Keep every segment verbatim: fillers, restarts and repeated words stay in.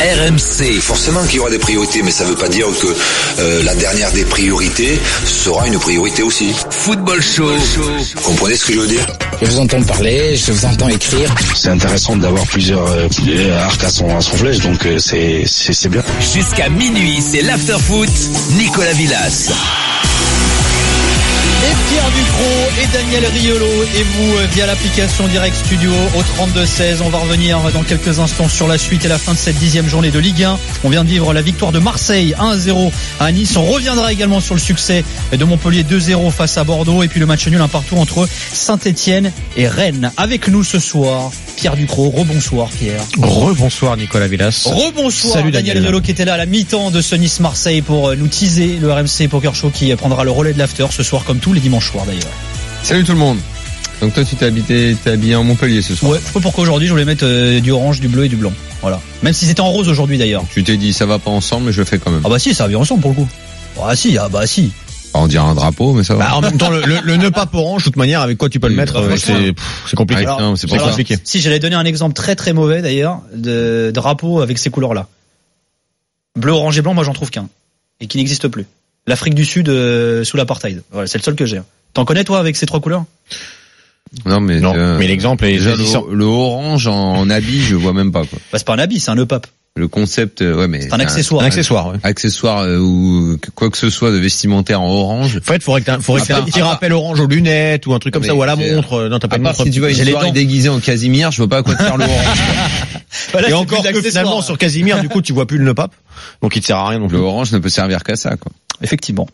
R M C. Forcément qu'il y aura des priorités, mais ça ne veut pas dire que euh, la dernière des priorités sera une priorité aussi. Football Show. Vous comprenez ce que je veux dire ? Je vous entends parler, je vous entends écrire. C'est intéressant d'avoir plusieurs euh, arcs à son, à son flèche, donc euh, c'est, c'est, c'est bien. Jusqu'à minuit, c'est l'after-foot, Nicolas Villas. Et Pierre Ducrot et Daniel Riolo et vous via l'application Direct Studio au trente-deux seize. On va revenir dans quelques instants sur la suite et la fin de cette dixième journée de Ligue un. On vient de vivre la victoire de Marseille un à zéro à Nice. On reviendra également sur le succès de Montpellier deux zéro face à Bordeaux et puis le match nul un partout entre Saint-Etienne et Rennes. Avec nous ce soir, Pierre Ducrot. Rebonsoir Pierre. Rebonsoir Nicolas Villas. Rebonsoir Salut Daniel Daniel Riolo qui était là à la mi-temps de ce Nice-Marseille pour nous teaser le R M C Poker Show qui prendra le relais de l'after ce soir comme tous les dimanches soirs d'ailleurs. Salut tout le monde. Donc toi tu t'es habité, t'es habillé en Montpellier ce soir. Ouais, je sais pas pourquoi aujourd'hui je voulais mettre euh, du orange, du bleu et du blanc. Voilà. Même si c'était en rose aujourd'hui d'ailleurs. Tu t'es dit ça va pas ensemble mais je le fais quand même. Ah bah si, ça va bien ensemble pour le coup. Ah si, ah bah si. On dirait un drapeau mais ça va. Bah, en même temps le, le, le nœud pape orange, de toute manière avec quoi tu peux le mettre, euh, c'est, pff, c'est compliqué. Alors, non, c'est pas compliqué. Si j'allais donner un exemple très très mauvais d'ailleurs de drapeau avec ces couleurs là. Bleu, orange et blanc, moi j'en trouve qu'un et qui n'existe plus. L'Afrique du Sud euh, sous l'apartheid. Voilà, c'est le seul que j'ai. T'en connais toi avec ces trois couleurs ? Non mais non, euh, mais l'exemple est déjà, saisissant. le, le orange en, en habit, je vois même pas quoi. Bah c'est pas un habit, c'est un nœud pape. Le concept, euh, ouais mais c'est un accessoire. Un accessoire, ouais. Accessoire euh, ou quoi que ce soit de vestimentaire en orange. En fait, faudrait que t'aies, faudrait que t'aies un petit rappel orange aux lunettes ou un truc comme mais ça ou à la c'est, montre. Non, t'as pas à de part montre. si tu vois une j'ai les soirée dents. déguisée en Casimir, je vois pas à quoi te faire le orange. Voilà, et encore que finalement sur Casimir, du coup, tu vois plus le nœud pape, donc il te sert à rien non plus. Le orange ne peut servir qu'à ça quoi. Effectivement.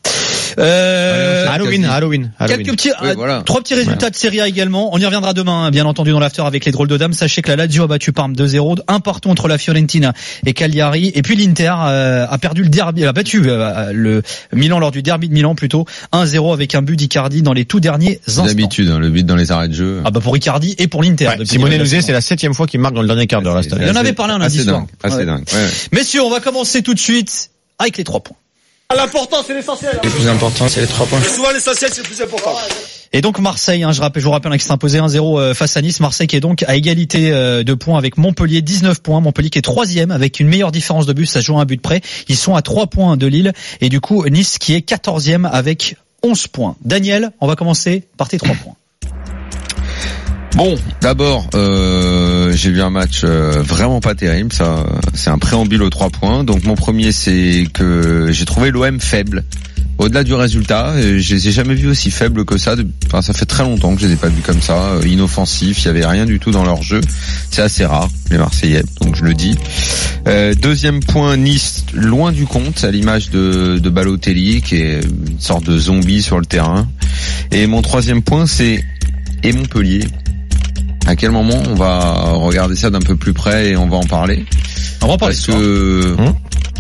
Euh, Halloween, Halloween, Halloween. Quelques petits, oui, voilà. trois petits résultats ouais. de Serie A également. On y reviendra demain, hein, bien entendu, dans l'after avec les drôles de dames. Sachez que la Lazio a battu Parme deux zéro, un partout entre la Fiorentina et Cagliari. Et puis l'Inter euh, a perdu le derby, a battu euh, le Milan lors du derby de Milan plutôt, un zéro avec un but d'Icardi dans les tout derniers instants. D'habitude, hein, le but dans les arrêts de jeu. Ah bah pour Icardi et pour l'Inter. Ouais, Simone nous disait, c'est la septième fois qu'il marque dans le dernier quart d'heure. Là, il en avait parlé un lundi soir. Assez dingue. Ouais, ouais. Messieurs, on va commencer tout de suite avec les trois points. L'important, c'est l'essentiel. Le plus important, c'est les trois points. Souvent, l'essentiel, c'est le plus important. Et donc Marseille, hein, je rappelle, je vous rappelle, hein, qui s'est imposé un zéro face à Nice. Marseille qui est donc à égalité euh, de points avec Montpellier, dix-neuf points. Montpellier qui est troisième avec une meilleure différence de but, ça joue à un but près. Ils sont à trois points de Lille. Et du coup, Nice qui est quatorzième avec onze points. Daniel, on va commencer par tes trois points. Bon, d'abord, euh, j'ai vu un match euh, vraiment pas terrible. Ça, c'est un préambule aux trois points. Donc mon premier, c'est que j'ai trouvé l'O M faible. Au-delà du résultat, je les ai jamais vus aussi faibles que ça. Enfin, ça fait très longtemps que je les ai pas vus comme ça, inoffensifs. Il y avait rien du tout dans leur jeu. C'est assez rare, les Marseillais. Donc je le dis. Euh, deuxième point, Nice loin du compte, à l'image de, de Balotelli, qui est une sorte de zombie sur le terrain. Et mon troisième point, c'est et Montpellier. À quel moment on va regarder ça d'un peu plus près et on va en parler? On va en parler. Parce que hum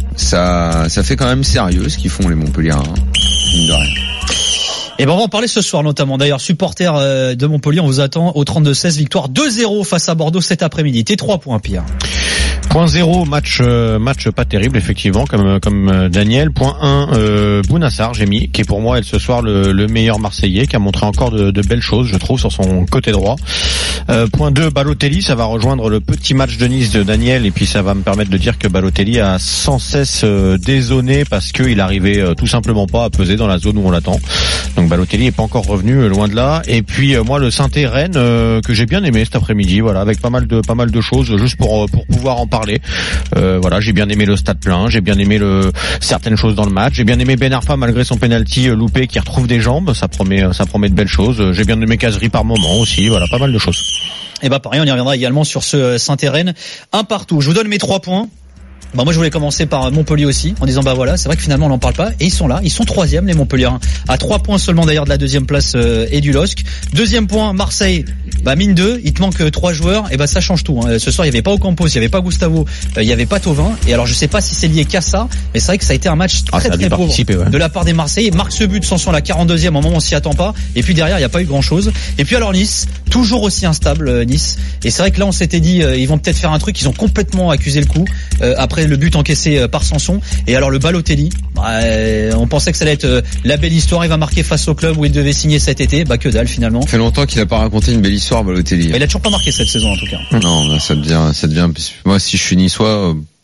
ça, ça fait quand même sérieux ce qu'ils font les Montpelliérains. Mine de rien. Et ben on va en parler ce soir notamment. D'ailleurs, supporters de Montpellier, on vous attend au trente-deux seize, victoire deux zéro face à Bordeaux cet après-midi. T'es trois points, Pierre. Point zéro, match euh, match pas terrible effectivement comme comme euh, Daniel. Point un, euh, Bounassar, j'ai mis, qui est pour moi elle ce soir le, le meilleur Marseillais, qui a montré encore de, de belles choses, je trouve, sur son côté droit. Euh, point deux, Balotelli, ça va rejoindre le petit match de Nice de Daniel, et puis ça va me permettre de dire que Balotelli a sans cesse euh, désonné parce qu'il arrivait euh, tout simplement pas à peser dans la zone où on l'attend. Donc Balotelli est pas encore revenu, euh, loin de là. Et puis euh, moi le Saint-Étienne euh, que j'ai bien aimé cet après-midi, voilà, avec pas mal de pas mal de choses, juste pour pour pouvoir en parler. Euh, voilà, j'ai bien aimé le stade plein, j'ai bien aimé le certaines choses dans le match, j'ai bien aimé Ben Arfa malgré son penalty loupé qui retrouve des jambes, ça promet ça promet de belles choses. J'ai bien aimé Cazerie par moment aussi, voilà, pas mal de choses. Et bah pareil, on y reviendra également sur ce Saint-Étienne, un partout. Je vous donne mes trois points. Bah moi je voulais commencer par Montpellier aussi en disant bah voilà, c'est vrai que finalement on n'en parle pas et ils sont là, ils sont troisième les Montpelliérains à trois points seulement d'ailleurs de la deuxième place euh, et du L O S C. Deuxième point Marseille, bah mine deux, il te manque trois joueurs et bah ça change tout. Hein. Ce soir il y avait pas Ocampos, il y avait pas Gustavo, euh, il y avait pas Thauvin et alors je sais pas si c'est lié qu'à ça, mais c'est vrai que ça a été un match très ah, très pauvre ouais. de la part des Marseillais. Marque ce but Sanson à la quarante-deuxième, au moment où on s'y attend pas et puis derrière il y a pas eu grand chose. Et puis alors Nice, toujours aussi instable euh, Nice et c'est vrai que là on s'était dit euh, ils vont peut-être faire un truc, ils ont complètement accusé le coup euh, après le but encaissé par Sanson. Et alors le Balotelli, bah, euh, on pensait que ça allait être euh, la belle histoire, il va marquer face au club où il devait signer cet été, bah que dalle finalement. Ça fait longtemps qu'il n'a pas raconté une belle histoire Balotelli. Mais il a toujours pas marqué cette saison en tout cas. Non, bah, ça devient, ça devient. Moi si je suis niçois,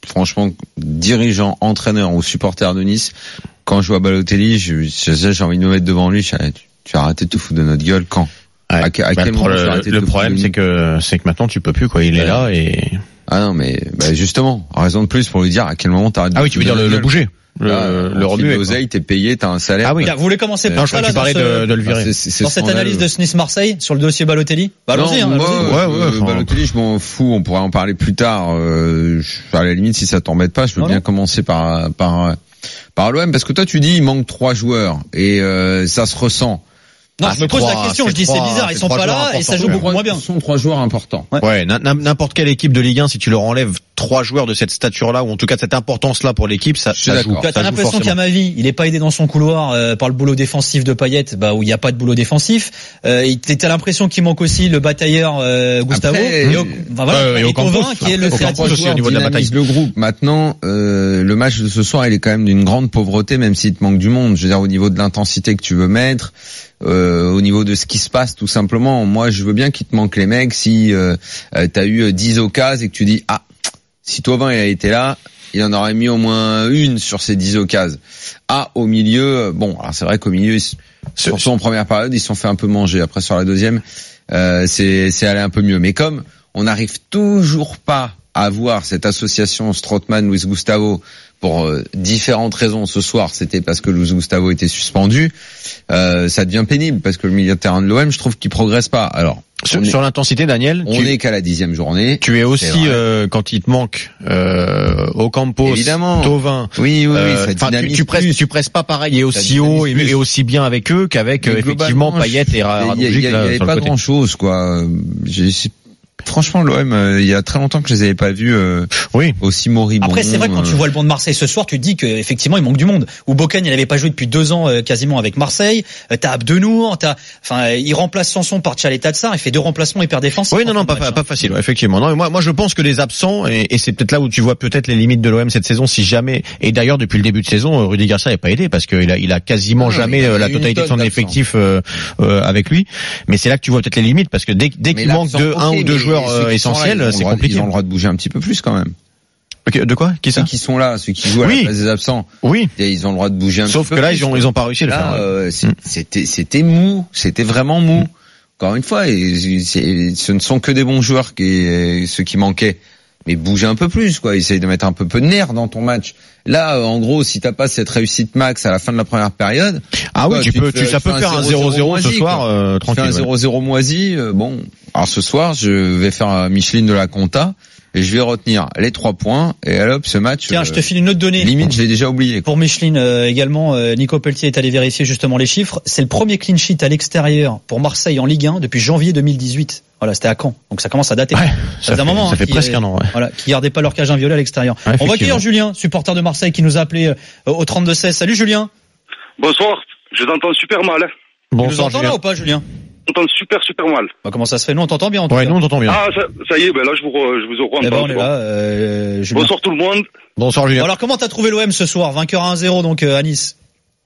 franchement, dirigeant, entraîneur ou supporter de Nice, quand je vois Balotelli, je, je, j'ai envie de me mettre devant lui. Je, tu, tu as arrêté de te foutre de notre gueule quand? Ouais. À, à bah, quel le moment le, le problème, c'est que c'est que maintenant tu peux plus quoi. Il ouais. est là et. Ah non, mais bah justement, raison de plus pour lui dire à quel moment t'arrêtes. Ah oui, tu veux dire le, le bouger. Le, là, le remuer. L'oseille, t'es payé, t'as un salaire. Ah oui. Vous voulez commencer par non, ça, je là, tu parlais ce... de, de le virer. Ah, c'est, c'est dans cette analyse de ce Nice-Marseille sur le dossier Balotelli. Bah, allons-y, non, hein, moi, allons-y. ouais, ouais, euh, Balotelli, je m'en fous. On pourrait en parler plus tard. Euh, je, à la limite, si ça t'embête pas, je veux non, bien non. commencer par par par l'O M parce que toi, tu dis il manque trois joueurs et euh, ça se ressent. Non, ah, je me pose trois, la question, je dis trois, c'est bizarre, ils sont pas là et ça joue beaucoup moins bien. Ce sont trois joueurs importants. Ouais, ouais n'importe quelle équipe de Ligue un, si tu leur enlèves trois joueurs de cette stature-là, ou en tout cas de cette importance-là pour l'équipe, ça, ça joue. Tu as l'impression qu'Amavi, il est pas aidé dans son couloir euh, par le boulot défensif de Payet, bah où il y a pas de boulot défensif. Euh, t'as l'impression qu'il manque aussi le batailleur euh, Gustavo Après, et, au, enfin, voilà, euh, et Ocampos, qui est le créatif aussi au niveau de la bataille. Le groupe. Maintenant, euh, le match de ce soir, il est quand même d'une grande pauvreté, même s'il te manque du monde. Je veux dire, au niveau de l'intensité que tu veux mettre. Euh, au niveau de ce qui se passe tout simplement, moi je veux bien qu'il te manque les mecs si euh, euh, t'as eu dix occasions et que tu dis ah si Thauvin il a été là, il en aurait mis au moins une sur ces dix occasions. Ah au milieu, bon alors c'est vrai qu'au milieu surtout en première période ils se sont fait un peu manger, après sur la deuxième euh, c'est c'est allé un peu mieux, mais comme on n'arrive toujours pas à avoir cette association Strootman-Luis Gustavo pour euh, différentes raisons. Ce soir, c'était parce que Luis Gustavo était suspendu. Euh, ça devient pénible parce que le milieu de terrain de l'O M, je trouve qu'il progresse pas. Alors sur, est, sur l'intensité, Daniel, on est qu'à la dixième journée. Tu es aussi euh, quand il te manque euh, Ocampos, Thauvin. Oui, oui, oui. Euh, ça tu, tu presses, tu presses pas pareil et aussi haut et, et aussi bien avec eux qu'avec euh, effectivement Payet et Radonjic. Il y, y, y avait pas grand chose, quoi. J'ai Franchement, l'O M, euh, il y a très longtemps que je les avais pas vus euh, oui. aussi moribonds. Après, c'est vrai que quand euh... tu vois le banc de Marseille ce soir, tu te dis qu'effectivement, il manque du monde. Ou Boken, il n'avait pas joué depuis deux ans euh, quasiment avec Marseille. Euh, t'as Abdenour, t'as, enfin, il remplace Sanson par Tchaleta Tsar. Il fait deux remplacements hyper défensifs. Oui, non, non, pas, pas, pas facile, ouais, effectivement. Non, moi, moi, je pense que les absents, et, et c'est peut-être là où tu vois peut-être les limites de l'O M cette saison, si jamais. Et d'ailleurs, depuis le début de saison, Rudy Garcia n'est pas aidé parce qu'il a, il a quasiment non, jamais a la totalité de son effectif euh, euh, avec lui. Mais c'est là que tu vois peut-être les limites parce que dès, dès qu'il manque de un ou deux joueurs euh, essentiels. C'est compliqué. Ils ont le droit de bouger un petit peu plus quand même. Okay, de quoi? Qui ça? Ceux qui sont là, ceux qui jouent à oui. la place des absents. Oui. Ils ont le droit de bouger un Sauf petit peu plus. Sauf que là, ils ont, ils ont pas réussi à le là, faire. Euh, c'était, c'était mou. C'était vraiment mou. Mm. Encore une fois, et, ce ne sont que des bons joueurs qui, ceux qui manquaient. Mais bouger un peu plus, quoi. Essaye de mettre un peu peu de nerf dans ton match. Là, en gros, si t'as pas cette réussite max à la fin de la première période. Ah oui, quoi, tu, tu peux, fais, tu, ça peut faire un zéro zéro ce soir, euh, tranquille. Tu fais un zéro zéro moisi, euh, bon. Alors ce soir, je vais faire un Micheline de la compta. Et je vais retenir les trois points et hop ce match. Tiens, euh, je te file une autre donnée. Limite, je l'ai déjà oublié. Pour Micheline euh, également, euh, Nico Pelletier est allé vérifier justement les chiffres. C'est le premier clean sheet à l'extérieur pour Marseille en Ligue un depuis janvier deux mille dix-huit. Voilà, c'était à Caen, donc ça commence à dater. Ouais, ça, ça fait un moment. Ça hein, fait presque est, un an. Ouais. Voilà, qui gardait pas leur cage inviolée à l'extérieur. Ouais, on va accueillir Julien, supporter de Marseille, qui nous a appelé euh, au trente-deux seize. Salut Julien. Bonsoir. Je t'entends super mal. Bonsoir. Tu nous entends là ou pas, Julien? On t'entend super super mal. Bah, comment ça se fait? Nous on t'entend bien en tout ouais, cas. nous on t'entend bien. Ah ça, ça y est, ben là je vous je vous reprends. Eh ben, on est là. Euh, Julien. Bonsoir tout le monde. Bonsoir Julien. Bon, alors comment t'as trouvé l'O M ce soir? Vainqueur à un zéro donc euh, à Nice.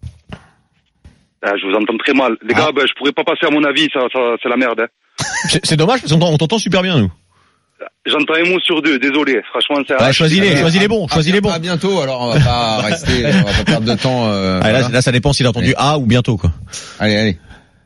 Ah, je vous entends très mal. Les ah. gars, ben, je pourrais pas passer à mon avis, ça, ça c'est la merde. Hein. c'est, c'est dommage parce qu'on on t'entend super bien nous. J'entends un mot sur deux, désolé. Franchement, c'est. Bah, choisis les, choisis les bons, choisis les bons. À bientôt. Alors on va pas rester, on va pas perdre de temps. Euh, ah, là, voilà. là, ça dépend s'il a entendu A ou bientôt quoi. Allez, allez.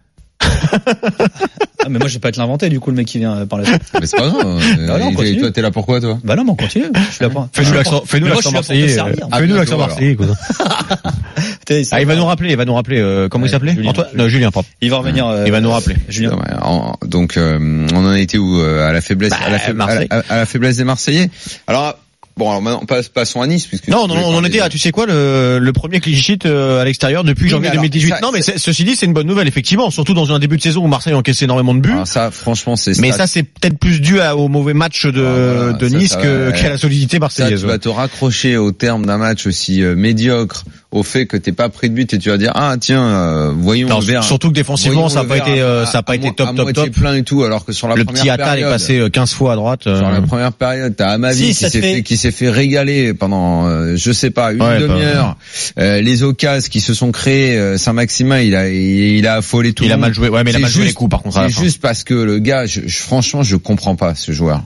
Ah, mais moi je vais pas te l'inventer du coup le mec qui vient par la suite. Mais c'est pas grave. Bah non, et toi t'es là pourquoi toi? Bah non mais on continue. Je suis là pour... Fais-nous l'accent, fais-nous l'accent marseillais. Fais-nous l'accent marseillais quoi. Ah, il va nous rappeler, il va nous rappeler euh, comment ouais, il s'appelait? Antoine, non, Julien pardon. Il va revenir euh, il va nous rappeler. Julien. Ouais, en, donc euh, on en a été où euh, à la faiblesse bah, à, la fa- à, la, à la faiblesse des Marseillais. Alors bon, alors maintenant, passons à Nice, puisque non, non, non, on en était à, tu sais quoi, le, le premier clean sheet euh, à l'extérieur depuis oui, janvier alors, deux mille dix-huit. Ça, non, mais c'est, ceci dit, c'est une bonne nouvelle, effectivement, surtout dans un début de saison où Marseille encaissait énormément de buts. Alors ça, franchement, c'est. Mais ça, c'est peut-être plus dû à, au mauvais match de, ah, voilà, de ça, Nice ça, que, ouais. qu'à la solidité marseillaise. Ça, tu vas te raccrocher au terme d'un match aussi euh, médiocre, au fait que t'es pas pris de but et tu vas dire ah tiens, euh, voyons non, le verre. Surtout que défensivement, ça a pas été, euh, ça a pas été top, top, top. Plein et tout, alors que sur la le première petit Attal période, est passé quinze fois à droite. Sur la première période, t'as Amavi si, qui s'est fait... fait, qui s'est fait régaler pendant, euh, je sais pas, une ouais, demi-heure. Bah, euh, les occasions qui se sont créées, euh, Saint-Maximin, il a, il, il a affolé tout il le monde. Il a mal joué, ouais, mais il a mal juste, joué les coups, par contre. C'est juste parce que le gars, je, je, franchement, je comprends pas ce joueur.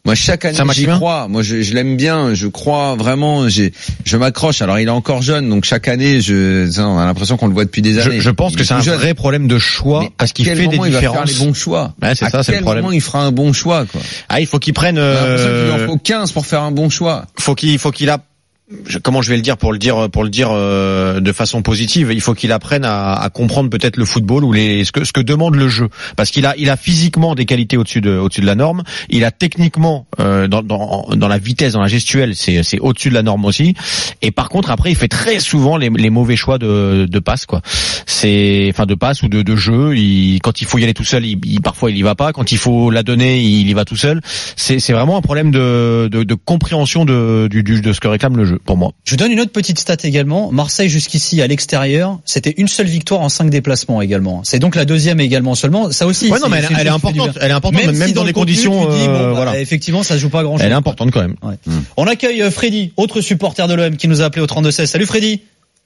Moi, chaque année, j'y crois. Moi, je, je l'aime bien. Je crois vraiment. J'ai, je m'accroche. Alors, il est encore jeune, donc chaque année, je, on a l'impression qu'on le voit depuis des années. Je, je pense il que c'est un jeune. vrai problème de choix mais parce qu'il fait des différences. Il va faire les bons choix. Ouais, c'est à ça, c'est quel le problème. moment il fera un bon choix, quoi. Ah, il faut qu'il prenne. Euh... J'ai l'impression qu'il en faut quinze pour faire un bon choix. Faut qu'il, faut qu'il a. Je, comment je vais le dire pour le dire pour le dire euh, de façon positive, il faut qu'il apprenne à, à comprendre peut-être le football ou les ce que ce que demande le jeu, parce qu'il a il a physiquement des qualités au-dessus de au-dessus de la norme, il a techniquement euh, dans dans dans la vitesse, dans la gestuelle, c'est c'est au-dessus de la norme aussi, et par contre après il fait très souvent les les mauvais choix de de passe, quoi. C'est enfin de passe ou de de jeu, il quand il faut y aller tout seul, il, il parfois il y va pas, quand il faut la donner, il y va tout seul. C'est c'est vraiment un problème de de, de compréhension de du, du de ce que réclame le jeu. Pour moi. Je vous donne une autre petite stat également. Marseille jusqu'ici à l'extérieur, c'était une seule victoire en cinq déplacements également. C'est donc la deuxième également seulement. Ça aussi. Ouais, non, mais elle, elle est importante. Elle est importante, même, même, même si dans, dans les conditions. Dis, bon, euh, bah, voilà. Effectivement, ça se joue pas grand chose. Elle est importante quand même. Ouais. Mmh. On accueille Freddy, autre supporter de l'O M qui nous a appelé au trente-deux seize. Salut Freddy.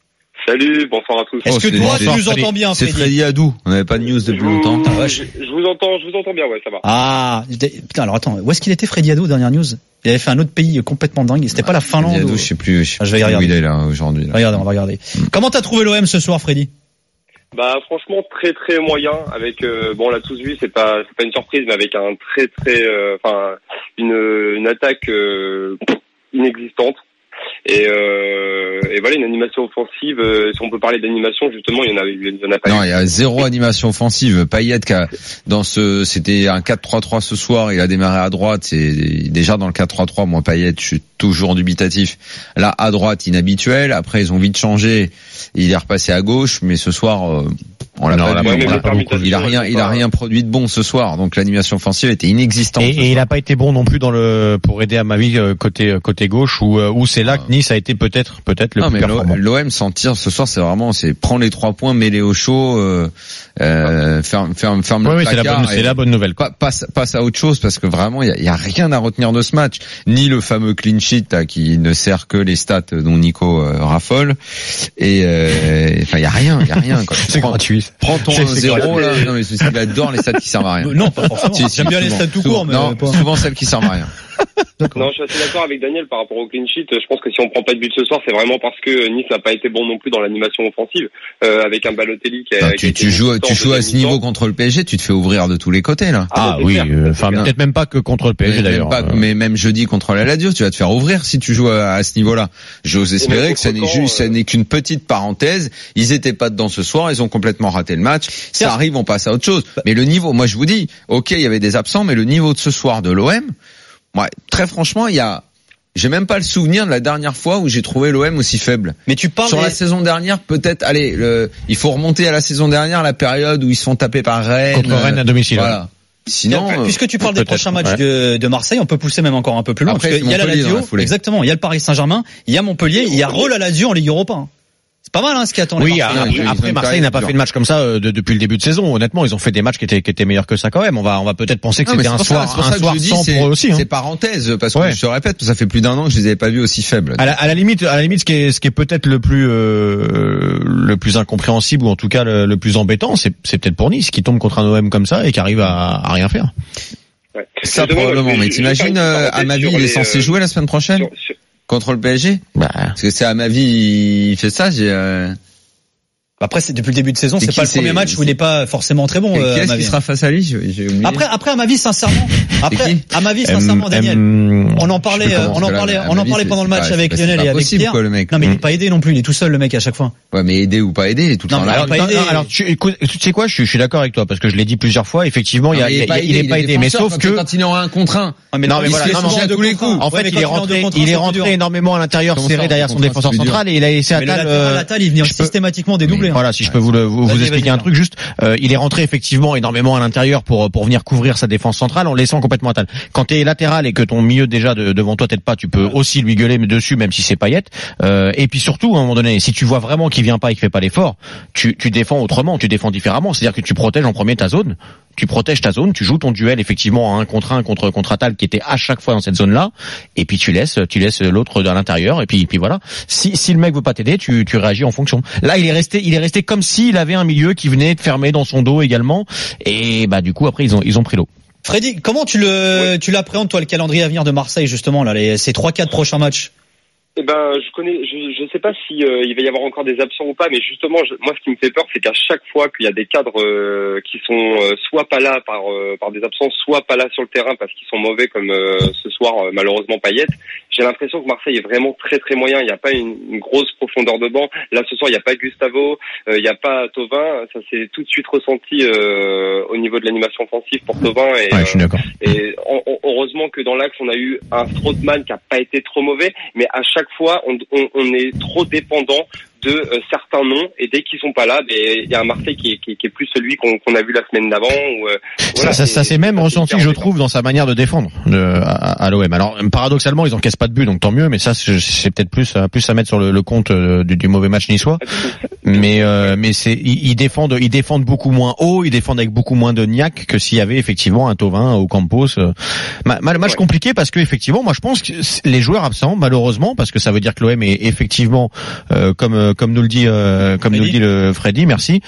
Salut, bonsoir à tous. Est-ce oh, que toi, tu nous Freddy. entends bien, Freddy? C'est Freddy Adou. On n'avait pas de news depuis longtemps. Ah, ouais. je, je vous entends, je vous entends bien, ouais, ça va. Ah, putain, alors attends, où est-ce qu'il était, Freddy Adou, dernière news? Il avait fait un autre pays complètement dingue. C'était ah, pas la Finlande. Freddy Adou, ou... je sais plus, je sais ah, je vais y plus où regarder. il est là aujourd'hui. Là. Regardez, on va regarder. Mm. Comment t'as trouvé l'O M ce soir, Freddy? Bah franchement très très moyen avec euh, bon on l'a tous vu, c'est pas c'est pas une surprise, mais avec un très très enfin euh, une une attaque euh, inexistante. Et, euh, et voilà, une animation offensive. Euh, si on peut parler d'animation, justement, il y en a, il y en a pas. Non, il y a zéro animation offensive. Payet, qui a, dans ce, c'était un quatre trois trois ce soir. Il a démarré à droite. C'est déjà dans le quatre trois trois. Moi, Payet, je suis toujours dubitatif. Là, à droite, inhabituel. Après, ils ont vite changé. Il est repassé à gauche, mais ce soir, euh, on l'a non, pas vu. On l'a pas il a rien, il a rien produit de bon ce soir. Donc l'animation offensive était inexistante. Et, et il a pas été bon non plus dans le pour aider à ma vie côté côté gauche où où c'est là que Nice a été peut-être peut-être le non, plus mais performant. L'O M s'en tire ce soir, c'est vraiment c'est prendre les trois points, mets-les au chaud, euh, euh, ferme ferme ferme ouais, le oui, placard. C'est la bonne, c'est la bonne nouvelle. Quoi. Passe passe à autre chose parce que vraiment il y a, y a rien à retenir de ce match, ni le fameux clean sheet là, qui ne sert que les stats dont Nico euh, raffole, et enfin euh, il y a rien, il y a rien. Quoi. C'est prends, gratuit. Prends ton zéro là, non mais c'est j'adore les stats qui servent à rien. Non pas forcément. Si, si, J'aime bien souvent, les stats tout souvent, court, mais non, pas... souvent celles qui servent à rien. Non, je suis assez d'accord avec Daniel par rapport au clean sheet. Je pense que si on prend pas de but ce soir, c'est vraiment parce que Nice n'a pas été bon non plus dans l'animation offensive, euh, avec un Balotelli qui a. Non, tu, qui tu joues, tu joues à ce niveau contre le P S G, tu te fais ouvrir de tous les côtés là. Ah, ah oui, enfin euh, peut-être même pas que contre le P S G mais d'ailleurs. Pas, euh... Mais même jeudi contre la Lazio, tu vas te faire ouvrir si tu joues à, à ce niveau-là. J'ose espérer que ça n'est juste, ça n'est qu'une petite parenthèse. Ils étaient pas dedans ce soir, ils ont complètement raté le match. Ça arrive, on passe à autre chose. Mais le niveau, moi je vous dis, ok, il y avait des absents, mais le niveau de ce soir de l'O M, moi très franchement, il y a j'ai même pas le souvenir de la dernière fois où j'ai trouvé l'O M aussi faible. Mais tu parles sur des... la saison dernière, peut-être. Allez, le, il faut remonter à la saison dernière, la période où ils se font taper par Rennes. Contre Rennes à domicile. Voilà. Sinon, puisque tu parles des prochains matchs ouais. de, de Marseille, on peut pousser même encore un peu plus loin. Après, parce qu'il y a la Lazio, la exactement. Il y a le Paris Saint-Germain, il y a Montpellier, il y a Re la Lazio en Ligue Europa. Hein. C'est pas mal hein, ce qui attend. Oui, les après, oui, après Marseille n'a pas fait de match comme ça euh, de, depuis le début de saison. Honnêtement, ils ont fait des matchs qui étaient qui étaient meilleurs que ça quand même. On va on va peut-être penser que non, c'était un soir ça, un soir dis, sans pour eux aussi. Hein. C'est parenthèse parce que ouais. je te répète, ça fait plus d'un an que je les avais pas vus aussi faibles. À la, à la limite, à la limite, ce qui est ce qui est peut-être le plus euh, le plus incompréhensible ou en tout cas le, le plus embêtant, c'est c'est peut-être pour Nice qui tombe contre un O M comme ça et qui arrive à, à rien faire. Ouais. Ça probablement. Mais t'imagines, à ma vie, il est censé jouer la semaine prochaine sur, sur... contre le P S G. Bah. Parce que c'est à ma vie, il fait ça. J'ai. Euh... Après, c'est depuis le début de saison, c'est, c'est pas le premier match où il est pas forcément très bon. Et euh, qui est-ce qui sera face à lui? J'ai, j'ai oublié. Après, après, à ma vie, sincèrement, après, à ma vie, sincèrement, M- Daniel, M- on en parlait, on en parlait, on en parlait pendant le match avec Lionel et avec Pierre. Quoi, le mec. Non, mais il est pas aidé non plus, il est tout seul, le mec, à chaque fois. Ouais, mais aidé ou pas aidé, il est tout le temps là. Alors, non, alors, tu, écoute, tu sais quoi, je suis, je suis d'accord avec toi, parce que je l'ai dit plusieurs fois, effectivement, il, y a, il, il, il est pas aidé, mais sauf que, quand il est en un contre un. Ah, mais non, mais voilà, il non, non, à tous les coups. En fait, il est rentré, il est rentré énormément à l'intérieur, serré derrière son défenseur central, et il a laissé Attal, Attal, il venait systématiquement dédoubler. Voilà, si je peux vous le, vous, vous expliquer un truc juste, euh, il est rentré effectivement énormément à l'intérieur pour pour venir couvrir sa défense centrale en laissant complètement Attal. Quand t'es latéral et que ton milieu déjà de, devant toi t'aide pas, tu peux aussi lui gueuler dessus même si c'est Payet. Euh, et puis surtout à un moment donné, si tu vois vraiment qu'il vient pas et qu'il fait pas l'effort, tu tu défends autrement, tu défends différemment. C'est-à-dire que tu protèges en premier ta zone. Tu protèges ta zone, tu joues ton duel effectivement à un contre un contre contre Attal qui était à chaque fois dans cette zone-là, et puis tu laisses tu laisses l'autre à l'intérieur et puis puis voilà. Si si le mec veut pas t'aider, tu tu réagis en fonction. Là, il est resté il est resté comme s'il avait un milieu qui venait de fermer dans son dos également, et bah du coup après ils ont ils ont pris l'eau. Freddy, comment tu le, oui. tu l'appréhendes toi le calendrier à venir de Marseille justement là, les, ces trois quatre prochains matchs? Eh ben, je connais, je, je sais pas si euh, il va y avoir encore des absents ou pas, mais justement, je, moi, ce qui me fait peur, c'est qu'à chaque fois qu'il y a des cadres euh, qui sont euh, soit pas là par euh, par des absents, soit pas là sur le terrain parce qu'ils sont mauvais, comme euh, ce soir euh, malheureusement Payet, j'ai l'impression que Marseille est vraiment très très moyen. Il n'y a pas une, une grosse profondeur de banc. Là, ce soir, il n'y a pas Gustavo, euh, il n'y a pas Thauvin. Ça s'est tout de suite ressenti euh, au niveau de l'animation offensive pour Thauvin. Et, ouais, je suis d'accord. Euh, et on, on, heureusement que dans l'axe, on a eu un Strootman qui a pas été trop mauvais, mais à chaque fois, on, on, on est trop dépendant de euh, certains noms, et dès qu'ils sont pas là, il y a un Marseille qui est, qui, qui est plus celui qu'on, qu'on a vu la semaine d'avant. Où, euh, voilà, ça, ça, ça s'est même ressenti, je trouve, dans sa manière de défendre de, à, à l'O M. Alors paradoxalement, ils encaissent pas de but, donc tant mieux. Mais ça, c'est, c'est peut-être plus, plus à mettre sur le, le compte du, du mauvais match niçois. Mais, euh, mais c'est, ils, ils défendent, ils défendent beaucoup moins haut, ils défendent avec beaucoup moins de niaque que s'il y avait effectivement un Thauvin ou Campos. Ma, ma, match ouais. compliqué parce que effectivement, moi je pense que les joueurs absents, malheureusement, parce que ça veut dire que l'O M est effectivement, euh, comme comme nous le dit, euh, comme Freddy. nous le dit le Freddy, merci.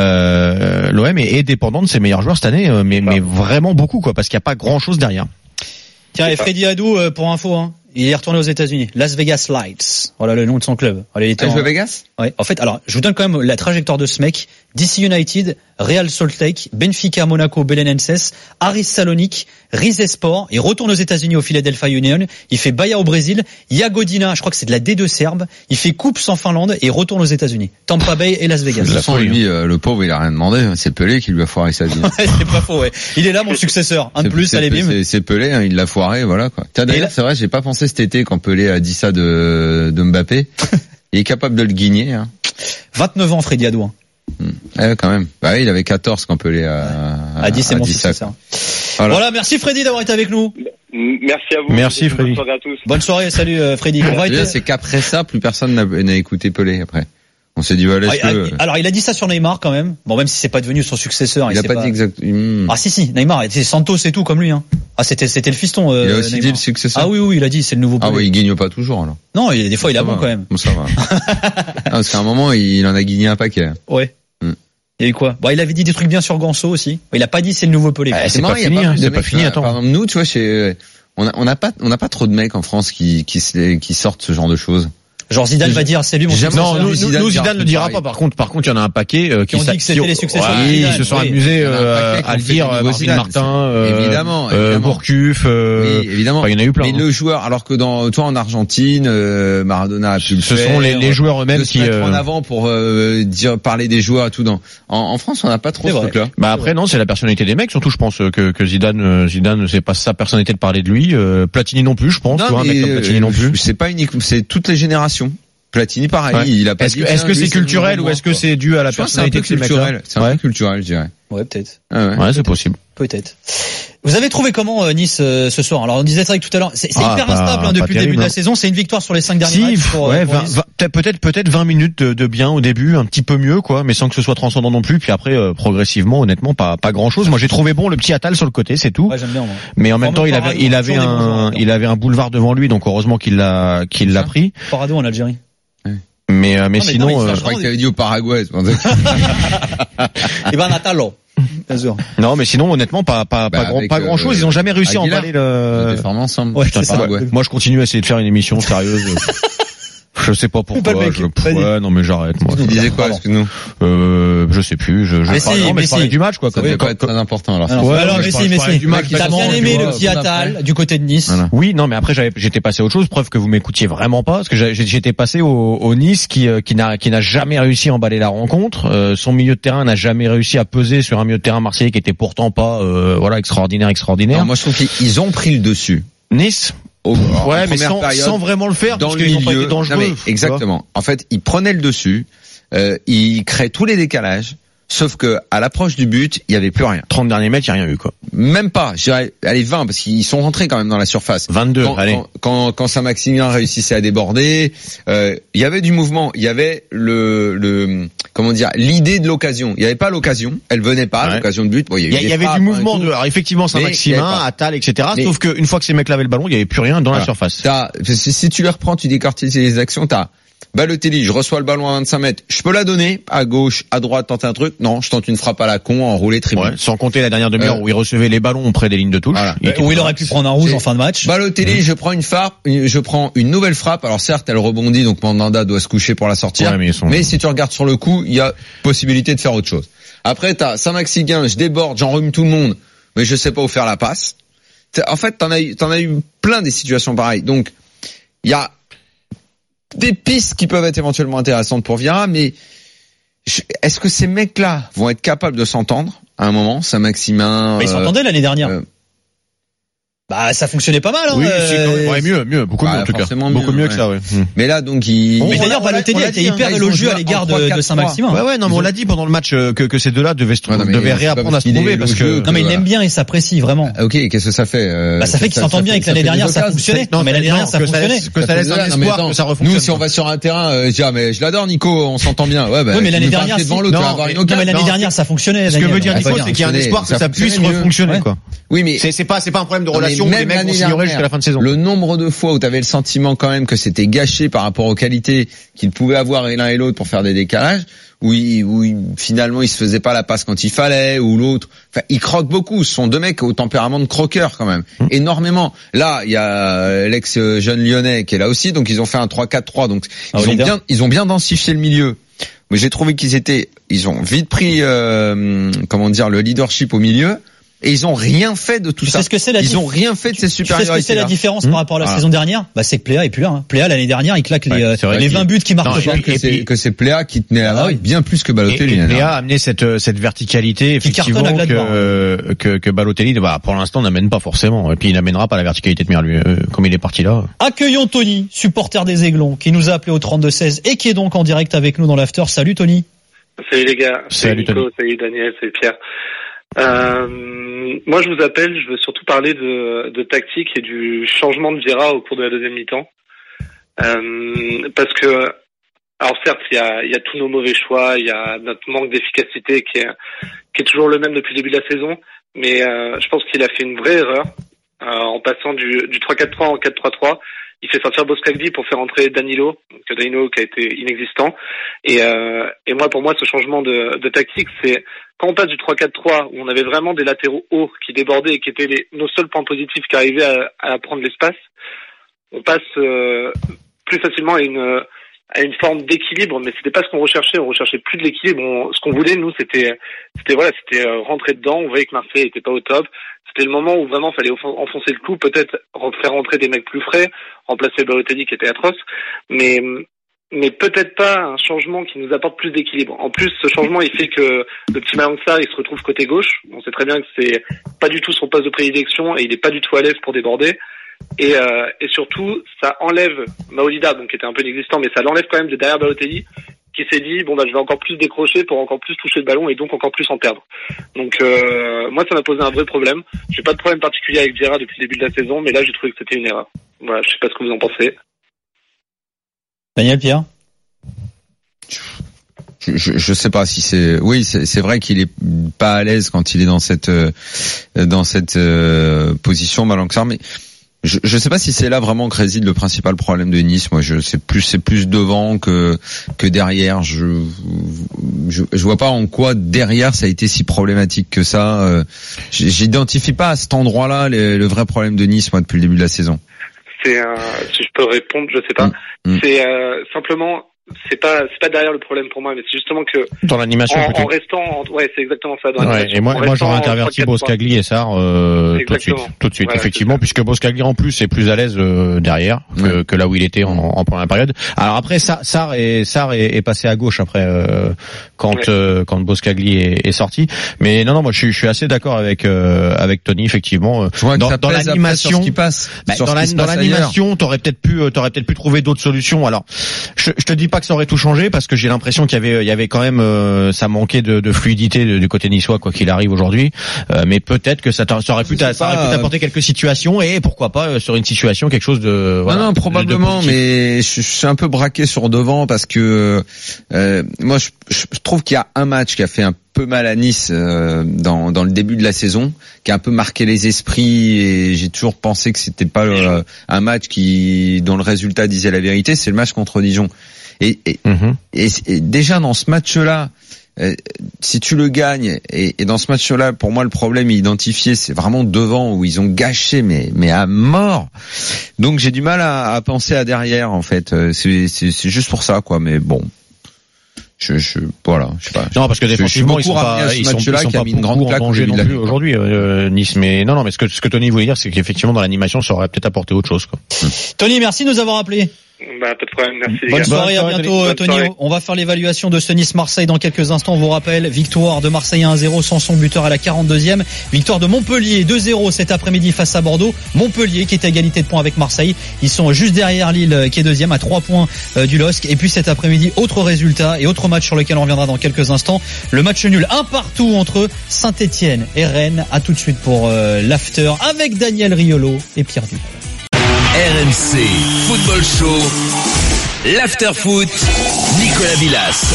Euh, L'O M est, est dépendant de ses meilleurs joueurs cette année, mais mais vraiment beaucoup quoi, parce qu'il n'y a pas grand chose derrière. Tiens, et Freddy Hadou, pour info, hein. Il est retourné aux États-Unis. Las Vegas Lights. Voilà le nom de son club. Voilà, il était ah, en... Vegas? Ouais. En fait, alors, je vous donne quand même la trajectoire de ce mec. D C United, Real Salt Lake, Benfica, Monaco, Belenenses, Aris Salonique, Rizespor. Il retourne aux États-Unis au Philadelphia Union. Il fait Bahia au Brésil. Jagodina, je crois que c'est de la D deux serbe. Il fait Coupe en Finlande et il retourne aux États-Unis. Tampa Bay et Las Vegas. De toute façon, lui, euh, le pauvre, il a rien demandé. C'est Pelé qui lui a foiré sa vie. C'est pas faux, ouais. Il est là, mon successeur. Un de plus, c'est, allez, bim. C'est, c'est Pelé, hein, il l'a foiré, voilà, quoi. Tiens, d'ailleurs, là... c'est vrai, j'ai pas pensé cet été quand Pelé a dit ça de, de Mbappé. Il est capable de le guigner, hein. vingt-neuf ans, Freddy Hadou. Mmh. Eh, quand même. Bah oui, il avait quatorze quand Pelé a, a, a dit c'est a mon dit ça. ça. Voilà. voilà, merci Freddy d'avoir été avec nous. Merci à vous. Merci Freddy. Bonne soirée à tous. Bonne soirée, salut euh, Freddy. On va être... C'est qu'après ça, plus personne n'a, n'a écouté Pelé après. On s'est dit voilà. Ah, que... Alors il a dit ça sur Neymar quand même. Bon, même si c'est pas devenu son successeur. Il, il a pas, pas dit exactement. Mmh. Ah si si, Neymar, c'est Santos et tout comme lui. Hein. Ah c'était c'était le fiston. Euh, il a aussi Neymar. dit le successeur. Ah oui oui, il a dit c'est le nouveau. Pelé. Ah oui, il gagne pas toujours alors. Non, il, des fois il a bon va. quand même. Bon ça va. ah, parce qu'à un moment il en a gagné un paquet. Ouais. Mmh. Il y a eu quoi? Bon, il avait dit des trucs bien sur Ganso aussi. Il a pas dit c'est le nouveau Pelé. Ah, c'est, c'est pas fini, pas, hein, c'est pas fini. Attends. Par exemple, nous, tu vois, chez, on a, on n'a pas, on n'a pas trop de mecs en France qui, qui, qui sortent ce genre de choses. Genre Zidane je, va dire c'est lui mon successeur. Non, nous, Zidane, nous, Zidane ne dira pas. Par contre, par contre, il y en a un paquet euh, qui, qui ont dit que c'était les successeurs. Oui, ils se sont oui. amusés euh, à le dire. Martin Martin, euh, évidemment, euh, Bourcuff. Euh, oui, évidemment. Enfin, il y en a eu plein. Mais hein. Le joueur, alors que dans toi en Argentine, euh, Maradona a pu le Ce faire. sont les, les joueurs eux-mêmes qui se mettre euh... en avant pour euh, dire parler des joueurs et tout. Dans en, en France, on n'a pas trop ce truc-là. Bah après non, c'est la personnalité des mecs. Surtout, je pense que que Zidane, Zidane, c'est pas sa personnalité de parler de lui. Platini non plus, je pense. Un mec comme Platini non plus. C'est pas unique. C'est toutes les générations. Platini pareil, ouais. Il a pas est-ce dit que, est-ce que c'est culturel ou est-ce que c'est dû à la personnalité de ces mecs-là? C'est un peu culturel, je dirais. Ouais, peut-être. Ah ouais, ouais c'est possible. Peut-être. Vous avez trouvé comment euh, Nice euh, ce soir? Alors on disait ça tout à l'heure, c'est, c'est ah, hyper pas, instable hein, depuis le début de la saison. C'est une victoire sur les cinq derniers si, matchs. Pour, ouais, pour vingt, vingt, peut-être peut-être vingt minutes de, de bien au début, un petit peu mieux quoi, mais sans que ce soit transcendant non plus. Puis après euh, progressivement, honnêtement, pas pas grand-chose. Moi j'ai trouvé bon le petit Attal sur le côté, c'est tout. Ouais, j'aime bien. Moi. Mais en même temps, il avait il avait un il avait un boulevard devant lui, donc heureusement qu'il l'a qu'il l'a pris. Parado en Algérie. Mais, euh, mais, non, mais sinon, non, euh, je crois que tu avais dit au Paraguay. Et ben Natalo. Bien sûr. Non, mais sinon, honnêtement, pas pas bah, pas grand pas grand chose. Ils ont jamais réussi Aguilar, à emballer le. Ils ensemble. Ouais, putain, Paraguay. Moi, je continue à essayer de faire une émission sérieuse. Je sais pas pourquoi. Pas je... Ouais, non mais j'arrête. Moi. Tu disais quoi, excuse-nous euh, Je sais plus. Je, je mais parle, si, non, mais mais je parlais si. du match quoi. Ça devait pas être très important alors. alors ouais, alors mais si, mais si. Du match, t'as bien aimé le petit Attal du côté de Nice. Voilà. Oui, non mais après j'avais, j'étais passé à autre chose. Preuve que vous m'écoutiez vraiment pas, parce que j'étais passé au, au Nice qui qui n'a qui n'a jamais réussi à emballer la rencontre. Euh, son milieu de terrain n'a jamais réussi à peser sur un milieu de terrain marseillais qui était pourtant pas euh, voilà extraordinaire, extraordinaire. Alors, moi je trouve qu'ils ont pris le dessus. Nice. Au, ouais, mais sans, période, sans vraiment le faire, dans parce le qu'ils milieu, n'ont pas été dangereux. Non mais, exactement. En fait, ils prenaient le dessus, euh, ils créaient tous les décalages, sauf que à l'approche du but, il y avait plus rien. trente derniers mètres, il n'y a rien eu quoi. Même pas, je dirais, allez vingt, parce qu'ils sont rentrés quand même dans la surface. vingt-deux, quand, allez. Quand, quand, quand Saint-Maximin réussissait à déborder, euh, il y avait du mouvement, il y avait le, le comment dire, l'idée de l'occasion. Il n'y avait pas l'occasion, elle venait pas, ouais. L'occasion de but. Bon, il y, il y, y avait du mouvement de, alors effectivement Saint-Maximin, Attal, et cetera. Mais, sauf qu'une fois que ces mecs avaient le ballon, il n'y avait plus rien dans voilà. la surface. T'as, si tu les reprends, tu décortiques les actions, t'as Balotelli, je reçois le ballon à vingt-cinq mètres, je peux la donner à gauche, à droite, tenter un truc. Non, je tente une frappe à la con, enroulé, tribune. Ouais, sans compter la dernière demi-heure Euh, où il recevait les ballons près des lignes de touche. Voilà. Euh, où il aurait pu prendre un rouge en fin de match. Balotelli, Mmh. je prends une frappe, je prends une nouvelle frappe. Alors certes, elle rebondit, donc Mandanda doit se coucher pour la sortir. Ouais, mais ils sont- mais si tu regardes sur le coup, il y a possibilité de faire autre chose. Après, t'as Saint-Maxiguin, je déborde, j'enrhume tout le monde, mais je sais pas où faire la passe. T'as- En fait, t'en as eu, t'en as eu plein des situations pareilles. Donc, il y a des pistes qui peuvent être éventuellement intéressantes pour Vieira, mais je- est-ce que ces mecs-là vont être capables de s'entendre à un moment, Saint-Maximin? Bah, ils euh, s'entendaient l'année dernière. euh, Bah, ça fonctionnait pas mal, hein. Oui, euh, c'est quand même- ouais, mieux, mieux, beaucoup Bah, mieux en tout cas. forcément Beaucoup mieux, mieux ouais. que ça, ouais. Mmh. Mais là, donc, il... Mais On d'ailleurs, l'a- Balotelli on l'a a été dit, hein. hyper Ils ont élogieux joué à l'égard en de, trois de quatre Saint-Maximin. Ouais, ouais, non, mais Ils on ont- l'a dit pendant le match euh, que, que ces deux-là devaient, se, Ouais, non, mais devaient c'est réapprendre pas à se parce qu'il trouver est parce que. élogieux Non, mais il Voilà. l'aime bien et s'apprécie, vraiment. Ah, ok, qu'est-ce que ça fait euh, Bah, ça fait qu'ils s'entendent bien et que l'année fait dernière, des ça occasions. fonctionnait. Non, mais l'année non, dernière, ça que ça fonctionnait. laisse- que ça fait laisse des un occasions. Non, mais espoir attends, que ça refonctionne. Nous, si on va sur un terrain, euh, je dis, ah, mais je l'adore, Nico, on s'entend bien. Ouais, bah, Oui, mais tu l'année nous dernière, parles si- devant l'autre, tu non, vas avoir une mais- Non, mais occasion. l'année Non, dernière, ça fonctionnait. Ce que Daniel. veut dire On va Nico, pas c'est dire. qu'il y a un espoir que Ça ça puisse fonctionnait mieux. refonctionner, Ouais. quoi. Oui, mais C'est, c'est pas, c'est pas un problème de Non, mais relation où même les mecs vont l'année s'ignorer dernière, jusqu'à la fin de saison. le nombre de fois où tu avais le sentiment quand même que c'était gâché par rapport aux qualités qu'ils pouvaient avoir l'un et l'autre pour faire des décalages, où, ils, où ils, finalement ils se faisaient pas la passe quand il fallait, ou l'autre, enfin ils croquent beaucoup. Ce sont deux mecs au tempérament de croqueur quand même, mmh. énormément. Là, il y a l'ex jeune lyonnais qui est là aussi, donc ils ont fait un trois quatre trois, donc Ah, ils ont leader. bien, ils ont bien densifié le milieu. Mais j'ai trouvé qu'ils étaient, ils ont vite pris, euh, comment dire, le leadership au milieu. Et ils ont rien fait de tout Tu ça. sais ce que c'est la Ils dif- ont rien fait de ces Tu sais ce que supériorités. c'est la différence par rapport à la Voilà. saison dernière? Bah, c'est que Pléa est plus là, hein. Pléa, l'année dernière, il claque les, Ouais, euh, c'est vrai les qu'il- vingt buts qui marquent Non, pas. Je pense que Et c'est puis- que c'est Pléa qui tenait la Ah baraque oui. bien plus que Et, Balotelli. et là. Pléa a amené cette, euh, cette verticalité, Qui cartonne effectivement, à Gladbach. que, que, que Balotelli, bah, pour l'instant, n'amène pas forcément. Et puis, il n'amènera pas la verticalité de Mir, lui, euh, comme il est parti là. Accueillons Tony, supporter des Aiglons, qui nous a appelé au trente-deux seize et qui est donc en direct avec nous dans l'after. Salut Tony. Salut les gars, Salut, Nico, Tony. salut Daniel, salut Pierre. Euh, moi je vous appelle, je veux surtout parler de, de tactique et du changement de Vieira au cours de la deuxième mi-temps. Euh, parce que, alors certes, il y a, il y a tous nos mauvais choix, il y a notre manque d'efficacité qui est, qui est toujours le même depuis le début de la saison, mais euh, je pense qu'il a fait une vraie erreur euh, en passant du, du trois quatre trois en quatre trois trois. Il fait sortir Boskagli pour faire entrer Danilo, donc Danilo qui a été inexistant. Et, euh, et moi, pour moi, ce changement de, de tactique, c'est quand on passe du trois quatre trois, où on avait vraiment des latéraux hauts qui débordaient et qui étaient les, nos seuls points positifs qui arrivaient à, à prendre l'espace, on passe euh, plus facilement à une, à une forme d'équilibre, mais c'était pas ce qu'on recherchait. On recherchait plus de l'équilibre. On, ce qu'on voulait, nous, c'était, c'était voilà, c'était euh, rentrer dedans. On voyait que Marseille était pas au top. C'était le moment où vraiment fallait enfoncer le clou, peut-être faire rentrer des mecs plus frais, remplacer Balotelli qui était atroce, mais mais peut-être pas un changement qui nous apporte plus d'équilibre. En plus, ce changement, il fait que le petit Malang Sarr, il se retrouve côté gauche. On sait très bien que c'est pas du tout son poste de prédilection et il est pas du tout à l'aise pour déborder. Et, euh, et surtout, ça enlève Maolida, donc qui était un peu inexistant, mais ça l'enlève quand même de derrière Balotelli, qui s'est dit bon bah je vais encore plus décrocher pour encore plus toucher le ballon et donc encore plus en perdre. Donc euh, moi ça m'a posé un vrai problème. J'ai pas de problème particulier avec Vieira depuis le début de la saison, mais là j'ai trouvé que c'était une erreur. Voilà, je sais pas ce que vous en pensez. Daniel Pierre. Je, je, je sais pas si c'est. Oui, c'est, c'est vrai qu'il est pas à l'aise quand il est dans cette euh, dans cette euh, position, Malang Sarr, mais. Je, je sais pas si c'est là vraiment que réside le principal problème de Nice. Moi, je sais plus, c'est plus devant que que derrière. Je, je je vois pas en quoi derrière ça a été si problématique que ça. Euh, j'identifie pas à cet endroit-là le, le vrai problème de Nice, moi, depuis le début de la saison. C'est euh, si je peux répondre, je sais pas. Mmh. Mmh. C'est euh, simplement. C'est pas c'est pas derrière le problème pour moi, mais c'est justement que dans l'animation en, plutôt. en restant en, ouais c'est exactement ça dans ouais, et moi moi j'aurais interverti Boskagli et Sarr euh, tout de suite tout de suite voilà, effectivement puisque Boskagli en plus est plus à l'aise euh, derrière que, ouais. que là où il était en, en première période. Alors après Sarr est Sarr est, est passé à gauche après euh, quand ouais. euh, quand Boskagli est, est sorti, mais non non moi je suis je suis assez d'accord avec euh, avec Tony effectivement dans, dans l'animation qui passe bah, dans, la, dans l'animation t'aurais peut-être pu t'aurais peut-être pu trouver d'autres solutions. Alors je, je te dis pas que ça aurait tout changé parce que j'ai l'impression qu'il y avait il y avait quand même euh, ça manquait de, de fluidité de, du côté niçois quoi qu'il arrive aujourd'hui, euh, mais peut-être que ça, ça aurait pu ça aurait pu t'apporter quelques situations et pourquoi pas euh, sur une situation quelque chose de voilà, non non probablement de, de mais je, je suis un peu braqué sur devant parce que euh, moi je, je trouve qu'il y a un match qui a fait un peu mal à Nice euh, dans dans le début de la saison, qui a un peu marqué les esprits et j'ai toujours pensé que c'était pas euh, un match qui dont le résultat disait la vérité, c'est le match contre Dijon. Et, et, Mm-hmm. et, et déjà dans ce match-là, euh, si tu le gagnes, et, et dans ce match-là, pour moi, le problème identifié, c'est vraiment devant où ils ont gâché, mais mais à mort. Donc j'ai du mal à, à penser à derrière, en fait. C'est, c'est, c'est juste pour ça, quoi. Mais bon. Je, je, voilà, je sais pas. Non, parce que défensivement, ils sont pas, ils sont, ils sont pas mis une grande claque en danger non plus aujourd'hui, euh, Nice. Mais non, non, mais ce que, ce que Tony voulait dire, c'est qu'effectivement, dans l'animation, ça aurait peut-être apporté autre chose, quoi. Tony, merci de nous avoir appelés. Bah, pas de problème, merci les Bonne gars. soirée, à bientôt, Bonne Tony. soirée. On va faire l'évaluation de ce Nice-Marseille dans quelques instants. On vous rappelle, victoire de Marseille un à zéro, Sanson buteur à la quarante-deuxième. Victoire de Montpellier deux zéro cet après-midi face à Bordeaux. Montpellier qui est à égalité de points avec Marseille. Ils sont juste derrière Lille qui est deuxième à trois points du L O S C. Et puis cet après-midi, autre résultat et autre match sur lequel on reviendra dans quelques instants. Le match nul un partout entre Saint-Etienne et Rennes. À tout de suite pour euh, l'after avec Daniel Riolo et Pierre Duc. R M C Football Show. L'after foot, Nicolas Villas.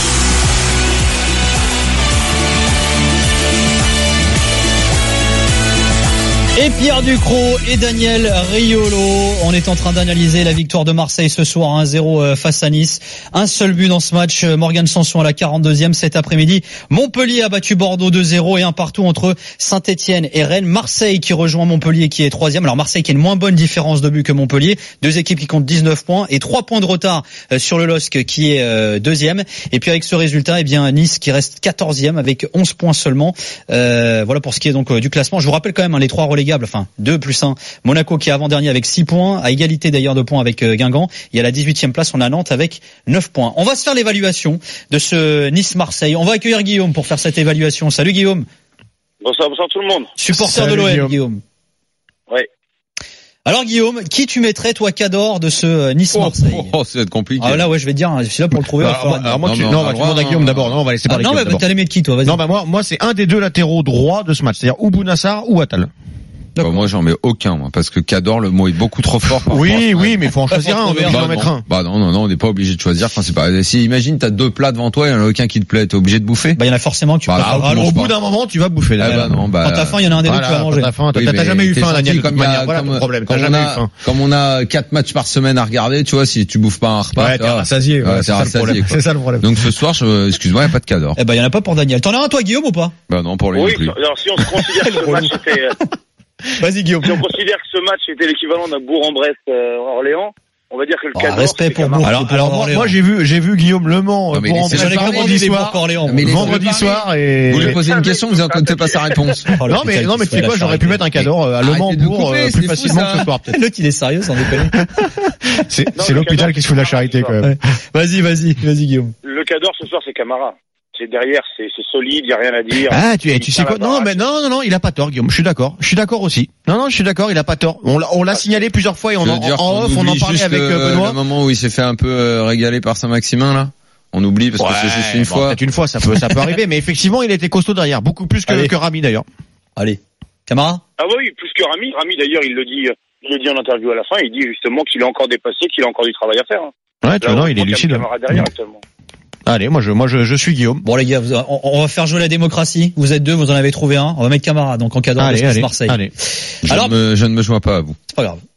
Et Pierre Ducrot et Daniel Riolo. On est en train d'analyser la victoire de Marseille ce soir un zéro face à Nice. Un seul but dans ce match. Morgan Sanson à la quarante-deuxième cet après-midi. Montpellier a battu Bordeaux deux zéro et un partout entre Saint-Etienne et Rennes. Marseille qui rejoint Montpellier qui est troisième. Alors Marseille qui a une moins bonne différence de but que Montpellier. Deux équipes qui comptent dix-neuf points et trois points de retard sur le L O S C qui est deuxième. Et puis avec ce résultat, eh bien Nice qui reste quatorzième avec onze points seulement. Euh, voilà pour ce qui est donc du classement. Je vous rappelle quand même hein, les trois relégables. Enfin, deux plus un. Monaco qui est avant-dernier avec six points, à égalité d'ailleurs de points avec Guingamp. Et à la dix-huitième place, on a Nantes avec neuf points. On va se faire l'évaluation de ce Nice-Marseille. On va accueillir Guillaume pour faire cette évaluation. Salut Guillaume. Bonsoir, bonsoir tout le monde. Supporter Salut, de l'O M, Guillaume. Guillaume. Oui. Alors Guillaume, qui tu mettrais toi Cador de ce Nice-Marseille? Oh, oh, ça va être compliqué. Ah là ouais, je vais te dire, je suis là pour le trouver. Alors, alors, alors moi, non, tu, non, non, on a bah, le tu droit, demandes à Guillaume hein. d'abord. Non, on va laisser Ah parler non, Guillaume mais d'abord. t'allais mettre qui toi? Vas-y. Non, bah moi, moi, c'est un des deux latéraux droits de ce match, c'est-à-dire ou Bounassar ou Attal. Bah, moi, j'en mets aucun, moi, parce que Cador, le mot est beaucoup trop fort. par Oui, rapport à- oui, mais il faut en choisir un, on est obligé Bah, d'en mettre non. un. Bah non, non, non, on n'est pas obligé de choisir. Enfin, c'est pas. Si imagine, t'as deux plats devant toi, il y en a aucun qui te plaît, t'es obligé de bouffer. Bah il y en a forcément que tu Bah, préfères. ah, Alors, mange au pas. bout d'un moment, tu vas bouffer. Ah Daniel. bah non, bah. Quand t'as faim, il y en a un des deux que tu vas Voilà, manger. quand t'as faim, t'as Oui, t'as mais jamais eu t'es faim, gentil, Daniel, de toute comme il y a- manière. Voilà comme- ton problème. T'as Comme on jamais eu a, faim. comme on a quatre matchs par semaine à regarder, tu vois, si tu bouffes pas un repas. Ouais, tu t'es vois. rassasié. Ouais, Ouais, t'es c'est ça le rassasié, problème. quoi. C'est ça le problème. Donc ce soir, je, excuse-moi, il n'y a pas de Cador. Eh ben il y en a pas pour Daniel. T'en as un toi Guillaume ou pas? Bah non, pour lui Oui, non plus. alors si on se considère que ce match était, euh, Vas-y Guillaume. si on considère que ce match était l'équivalent d'un Bourg-en-Bresse euh, Orléans, on va dire que le Oh, Cador. respect c'est pour Camara. Bourg. Alors, alors moi, Orléans. moi j'ai vu, j'ai vu Guillaume Le Mans Non, mais pour en laissez-le J'en ai parler, commandé vendredi des soir, pour Orléans. Mais les- vendredi soir et Vous lui posez une question, vous n'entendez pas sa réponse. Oh, le non mais putain, non mais qui tu sais se quoi, fait j'aurais la pu mettre un Cador à Le Mans Arrêtez de pour couper, euh, c'est plus fou, facilement ça. que ce soir peut-être. L'autre il est sérieux sans déconner. C'est Non, c'est le l'hôpital Cador, qui se fout de la charité quand même. Ouais. Vas-y, vas-y, vas-y Guillaume. Le Cador ce soir c'est Camara. C'est derrière, c'est c'est solide, il y a rien à dire. Ah, tu, Il tu sais tient quoi? la Non, baraque. mais non, non, non, il a pas tort, Guillaume. Je suis d'accord. Je suis d'accord aussi. Non, non, je suis d'accord, il a pas tort. On l'a, on l'a signalé plusieurs fois et on Je en, veux dire en qu'on off, on en oublie parlait juste avec le- euh, Benoît. Le moment où il s'est fait un peu euh, régaler par Saint-Maximin, là. On oublie parce que c'est juste une bon, fois. Peut-être une fois, ça peut, ça peut arriver, mais effectivement, il était costaud derrière, beaucoup plus que, Allez. que Rami d'ailleurs. Allez. Camara? Ah oui, plus que Rami. Rami d'ailleurs, il le dit, euh, il le dit en interview à la fin. Il dit justement qu'il est encore dépassé, qu'il a encore du travail à faire. Hein. Ouais, tu Là, vois, non, on il est voit qu'il y a lucide. Camara derrière actuellement. Allez, moi, je, moi, je, je suis Guillaume. Bon les gars, vous- on, on va faire jouer la démocratie. Vous êtes deux, vous en avez trouvé un. On va mettre Camara donc en cadre Allez, de allez, Marseille. allez. Je, Alors- ne me, je ne me joins pas à vous. C'est pas grave.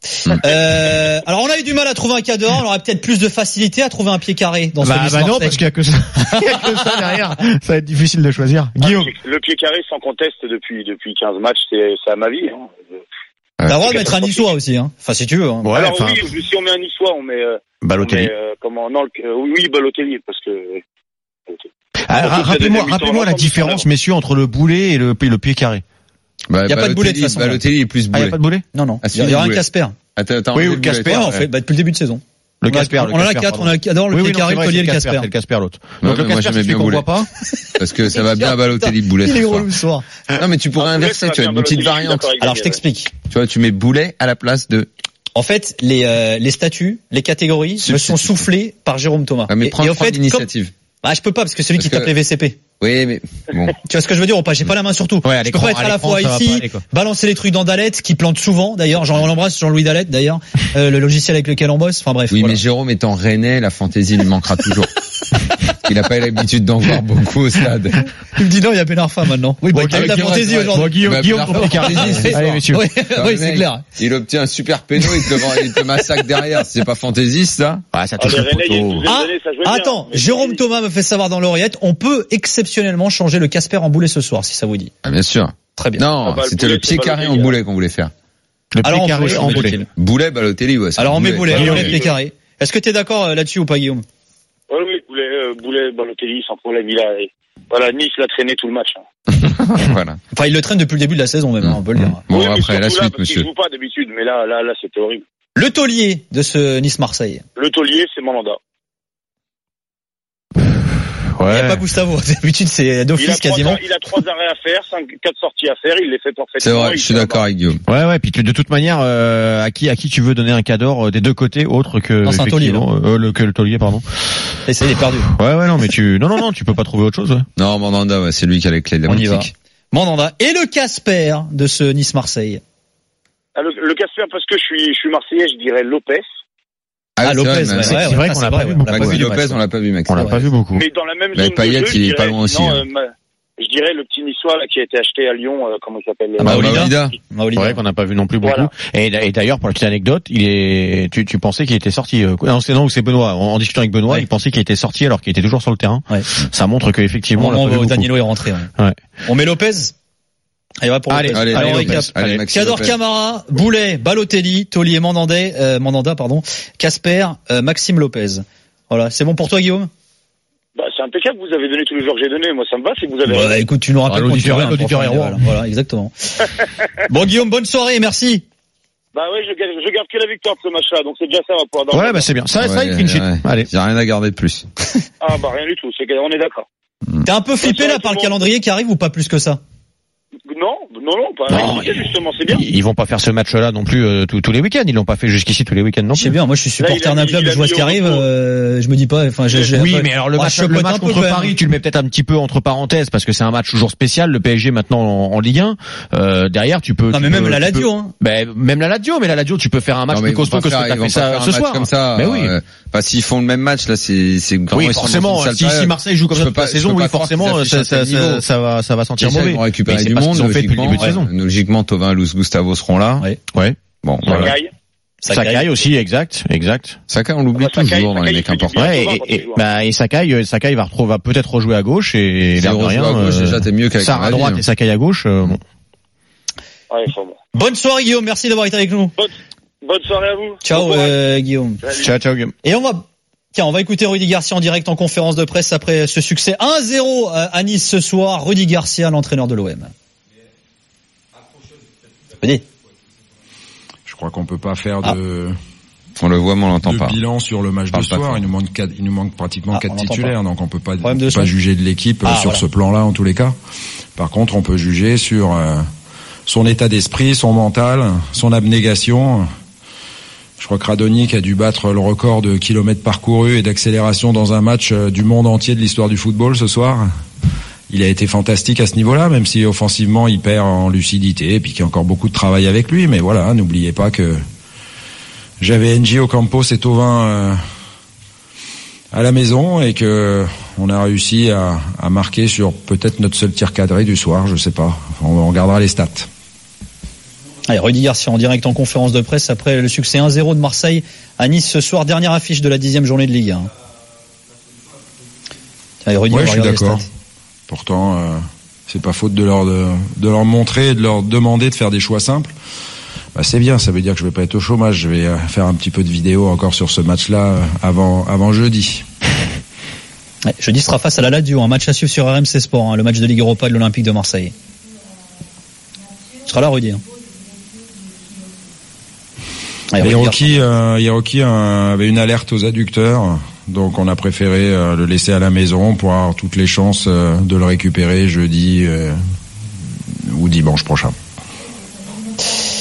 Euh, alors on a eu du mal à trouver un Cador, on aurait peut-être plus de facilité à trouver un pied carré dans ce Bah, Nice bah non, Marseille. parce qu'il y a que ça, il y a que ça derrière. Ça va être difficile de choisir. Guillaume. Le pied carré sans conteste depuis depuis quinze matchs, c'est c'est à ma vie. Hein. T'as le droit de mettre un Niçois aussi, hein. Enfin si tu veux. Hein. Ouais, Alors enfin, oui, si on met un Niçois, on met, euh, on Balotelli. met euh, comment non, le, euh, oui, oui, Balotelli, parce que. Ah, ra- rappelez-moi, Depuis rappelez-moi la dix-huit ans, différence, messieurs, entre le boulet et le, et le pied carré. Bah, Y a pas de boulet, de toute Balotelli- façon, là. Balotelli est plus Ah, y a boulet. pas de boulet? Non non. Ah, Il y aura un boulet. Casper. Attends, attends, Oui, enlevez ou le boulet. Casper. Ouais, on fait bah, depuis le début de saison. Le On a- Casper. On en a quatre, on a le Cador, le oui, pied oui, non, carré, c'est le vrai, collier, c'est le Casper, Casper. c'est le Casper l'autre. Ouais, Donc le mais moi, Casper, j'aimais c'est celui bien qu'on Boulet. voit pas. Parce que ça va bien à Balotelli de boulet. Il est ce gros soir. le soir. Non, mais tu pourrais Ah, inverser, Boulet, tu ça vois, va une petite bien, Balotelli, variante. je suis d'accord Alors je avec t'explique. Tu vois, tu mets boulet à la place de. En fait, les euh, les statuts, les catégories me sont Substitut. soufflées par Jérôme Thomas. Ah, mais Et- prends, et en prends fait, comme- l'initiative. bah je peux pas parce que c'est lui Parce qui que- tape les V C P. Oui, mais bon. Tu vois ce que je veux dire ou pas? J'ai pas la main sur tout. Ouais, à je peux l'écran, pas être à, à la l'écran, fois ça va pas ici, aller, quoi. balancer les trucs dans Dalette, qui plante souvent, d'ailleurs. J'en l'embrasse, Jean-Louis Dalette, d'ailleurs. Euh, le logiciel avec lequel on bosse. Enfin bref. Oui, voilà. mais Jérôme étant rennais, la fantaisie lui manquera toujours. Il a pas l'habitude d'en voir beaucoup au stade. Il me dit non, il y a Ben Arfa maintenant. Oui, bah, il y a de la fantaisie aujourd'hui. Bon, Guillaume, Bah, Guillaume, Ben Arfa, Guillaume, allez, messieurs. Oui, Non, oui, le c'est mec, clair. Il obtient un super péno, il te, vend- il te massacre derrière. C'est pas fantaisiste, ça? Ah, ça Ah, touche mais le René, il y a une poteau. douzaine Ah, d'années, ça jouait bien. attends, Mais- Jérôme Thomas me fait savoir dans l'oreillette, on peut exceptionnellement changer le Casper en boulet ce soir, si ça vous dit. Ah, bien sûr. Très bien. Non, Ah, bah, le c'était boulet, le pied c'est carré en Balotelli, boulet qu'on voulait faire. Le Alors, pied on carré boulet, en on boulet. met- Boulet, Balotelli, ouais. c'est Alors un on met boulet, boulet. on met pied carré. Est-ce que t'es d'accord euh, là-dessus ou pas, Guillaume? Oui, oui, Boulet, euh, Boulet, Balotelli, sans problème. Il a, voilà, Nice l'a traîné tout le match. Hein. Voilà. Enfin, il le traîne depuis le début de la saison même, hein, on peut le dire. Bon, Oui, mais après, la surtout là, suite, parce monsieur. qu'il joue pas d'habitude, mais là, là, là, c'était horrible. Le taulier de ce Nice-Marseille. Le taulier, c'est Mandanda. Il n'y a Ouais. pas Gustavo, d'habitude c'est Il a, d'office trois, quasiment. il a trois arrêts à faire, cinq, quatre sorties à faire, il les fait parfaitement. C'est vrai, il je suis fait d'accord avec Guillaume. Ouais, ouais, puis tu- de toute manière, euh, à qui, à qui tu veux donner un cador euh, des deux côtés autre que, Non, c'est un taulier, effectivement, euh, le, que le taulier, pardon. Et c'est il est perdu. Ouais, ouais, non, mais tu, non, non, non, tu peux pas trouver autre chose, ouais. Non, Mandanda, ouais, c'est lui qui a les clés de la On y va. boutique. Mandanda. Et le Casper de ce Nice-Marseille. Ah, le, le Casper, parce que je suis, je suis Marseillais, je dirais Lopez. Ah, c'est Lopez, vrai, ouais, mais- ouais, c'est ouais, vrai ça, qu'on c'est l'a vrai, pas vu ouais. beaucoup. On l'a pas Maxi vu, Lopez, Max. on l'a pas vu, Max. On l'a Ouais. pas vu beaucoup. Mais dans la même Mais zone Payet, de jeu, il est je dirais- pas loin aussi, non, hein. euh, ma- je dirais le petit Niçois là, qui a été acheté à Lyon, euh, comment il s'appelle Ah, Maolida. Maolida. C'est Maolida. vrai qu'on n'a pas vu non plus beaucoup. Voilà. Et, et d'ailleurs, pour la petite anecdote, il est, tu, tu pensais qu'il était sorti, euh, non, c'est non, c'est Benoît. En, en discutant avec Benoît, Ouais. il pensait qu'il était sorti alors qu'il était toujours sur le terrain. Ouais. Ça montre qu'effectivement, Au on l'a moment pas vu où beaucoup. Danilo est rentré. Ouais. Ouais. On met Lopez. Allez, on va pour Allez, Lopez. Allez, Allez, allez, on Lopez. récap. Allez, Maxi Cador Lopez. Camara, Boulet, Balotelli, Taulier, Mandandé, euh, Mandanda, pardon, Casper, euh, Maxime Lopez. Voilà, c'est bon pour toi, Guillaume? Bah, c'est impeccable, vous avez donné tous les joueurs que j'ai donnés, moi ça me va, c'est que vous avez Bah, raison. écoute, tu nous rappelles Ah, qu'on dit l'auditeur- rien, l'auditeur pour est faire roi. des- Voilà, voilà, exactement. Bon, Guillaume, bonne soirée, merci. Bah ouais, je garde, je garde que la victoire de ce match-là, donc c'est déjà ça, on va pouvoir dormir. Ouais, bah c'est bien. Ça, ça, Ouais, il clean sheet. ouais. Allez. J'ai rien à garder de plus. Ah bah rien du tout, c'est qu'on est d'accord. T'es un peu flippé là tout par le le monde. calendrier qui arrive ou pas plus que ça? Non, non, non, pas Non, expliquer, justement, c'est bien. Ils, ils vont pas faire ce match-là non plus euh, tous, tous les week-ends. Ils l'ont pas fait jusqu'ici tous les week-ends non Je sais plus. bien, moi je suis Là, il supporter a d'un mis- club, il a je vois ce mis qui au arrive, repos. euh, je me dis pas, enfin, j'ai, j'ai- Oui, enfin, mais alors le moi, match, je le chipote match un peu contre quand même. Paris, tu le mets peut-être un petit peu entre parenthèses parce que c'est un match toujours spécial. Le P S G maintenant en, en Ligue un. Euh, derrière, tu peux. Non, tu mais peux- même la tu peux- Lazio, hein. Ben, même la Lazio, mais la Lazio, tu peux faire un match Non, mais plus ils vont costaud pas que ce faire- que t'as ils vont fait pas ça faire un ce match soir. comme ça. Mais oui. euh, Enfin, s'ils font le même match, là, c'est, c'est quand Oui, ils seront forcément. dans une sale Si, si période. Marseille joue comme Je ça peux toute la pas- je saison, peux oui, pas croire forcément, qu'ils ça, affichent un ça, tel ça, niveau. ça va, ça va sentir Déjà, mauvais. ils vont récupérer Mais c'est du pas ce monde, qu'ils ont fait depuis le début de logiquement. saison. Logiquement, Thauvin, Luis Gustavo seront là. Ouais. Ouais. Bon, voilà. Sakai. Sakai aussi, exact, exact. Saka, on l'oublie Ah bah, Sakai, toujours dans les Sakai, mecs il fait du importants. bien. Ouais, Thauvin, et, quand il et, joue, hein. bah, et Sakai, euh, Sakai va retrouver, va peut-être rejouer à gauche et S'il l'air de rejoue rien. à gauche, euh, déjà, t'es mieux qu'avec Sarr à Camavinga, droite hein. et Sakai à gauche. euh, bon. Ouais, enfin bon. Bonne soirée, Guillaume, merci d'avoir été avec nous. Bonne, bonne soirée à vous. Ciao, Bon courage. euh, Guillaume. Salut. Ciao, ciao, Guillaume. Et on va, tiens, on va écouter Rudy Garcia en direct en conférence de presse après ce succès un zéro à Nice ce soir. Rudy Garcia, l'entraîneur de l'O M. Rudy. Je crois qu'on peut pas faire de, On le voit, mais on l'entend de pas. bilan sur le match de Parle pas soir. fort. Il nous manque quatre, il nous manque pratiquement Ah, quatre on l'entend titulaires, donc on peut pas, Problème de pas son. juger de l'équipe euh, Ah, sur voilà. ce plan-là en tous les cas. Par contre, on peut juger sur euh, son état d'esprit, son mental, son abnégation. Je crois que Radonic a dû battre le record de kilomètres parcourus et d'accélération dans un match euh, du monde entier de l'histoire du football ce soir. Il a été fantastique à ce niveau-là, même si offensivement il perd en lucidité et puis qu'il y a encore beaucoup de travail avec lui. Mais voilà, n'oubliez pas que j'avais N J Ocampos et Thauvin euh, à la maison et que on a réussi à, à marquer sur peut-être notre seul tir cadré du soir, je sais pas. On, on regardera les stats. Allez, Rudy Garcia en direct en conférence de presse après le succès un zéro de Marseille à Nice ce soir. Dernière affiche de la dixième journée de Ligue un. Allez, Rudy, Ouais, on je va suis regarder les d'accord. stats. Pourtant, euh, c'est pas faute de leur de, de leur montrer et de leur demander de faire des choix simples. Bah, c'est bien, ça veut dire que je vais pas être au chômage. Je vais euh, faire un petit peu de vidéo encore sur ce match-là euh, avant avant jeudi. Ouais, jeudi sera face à la Lazio, un match à suivre sur R M C Sport, hein, le match de Ligue Europa de l'Olympique de Marseille. Tu seras là, Rudy. Hein. Allez, Rudy Hiroki, euh, Hiroki euh, avait une alerte aux adducteurs, donc on a préféré euh, le laisser à la maison pour avoir toutes les chances euh, de le récupérer jeudi euh, ou dimanche prochain.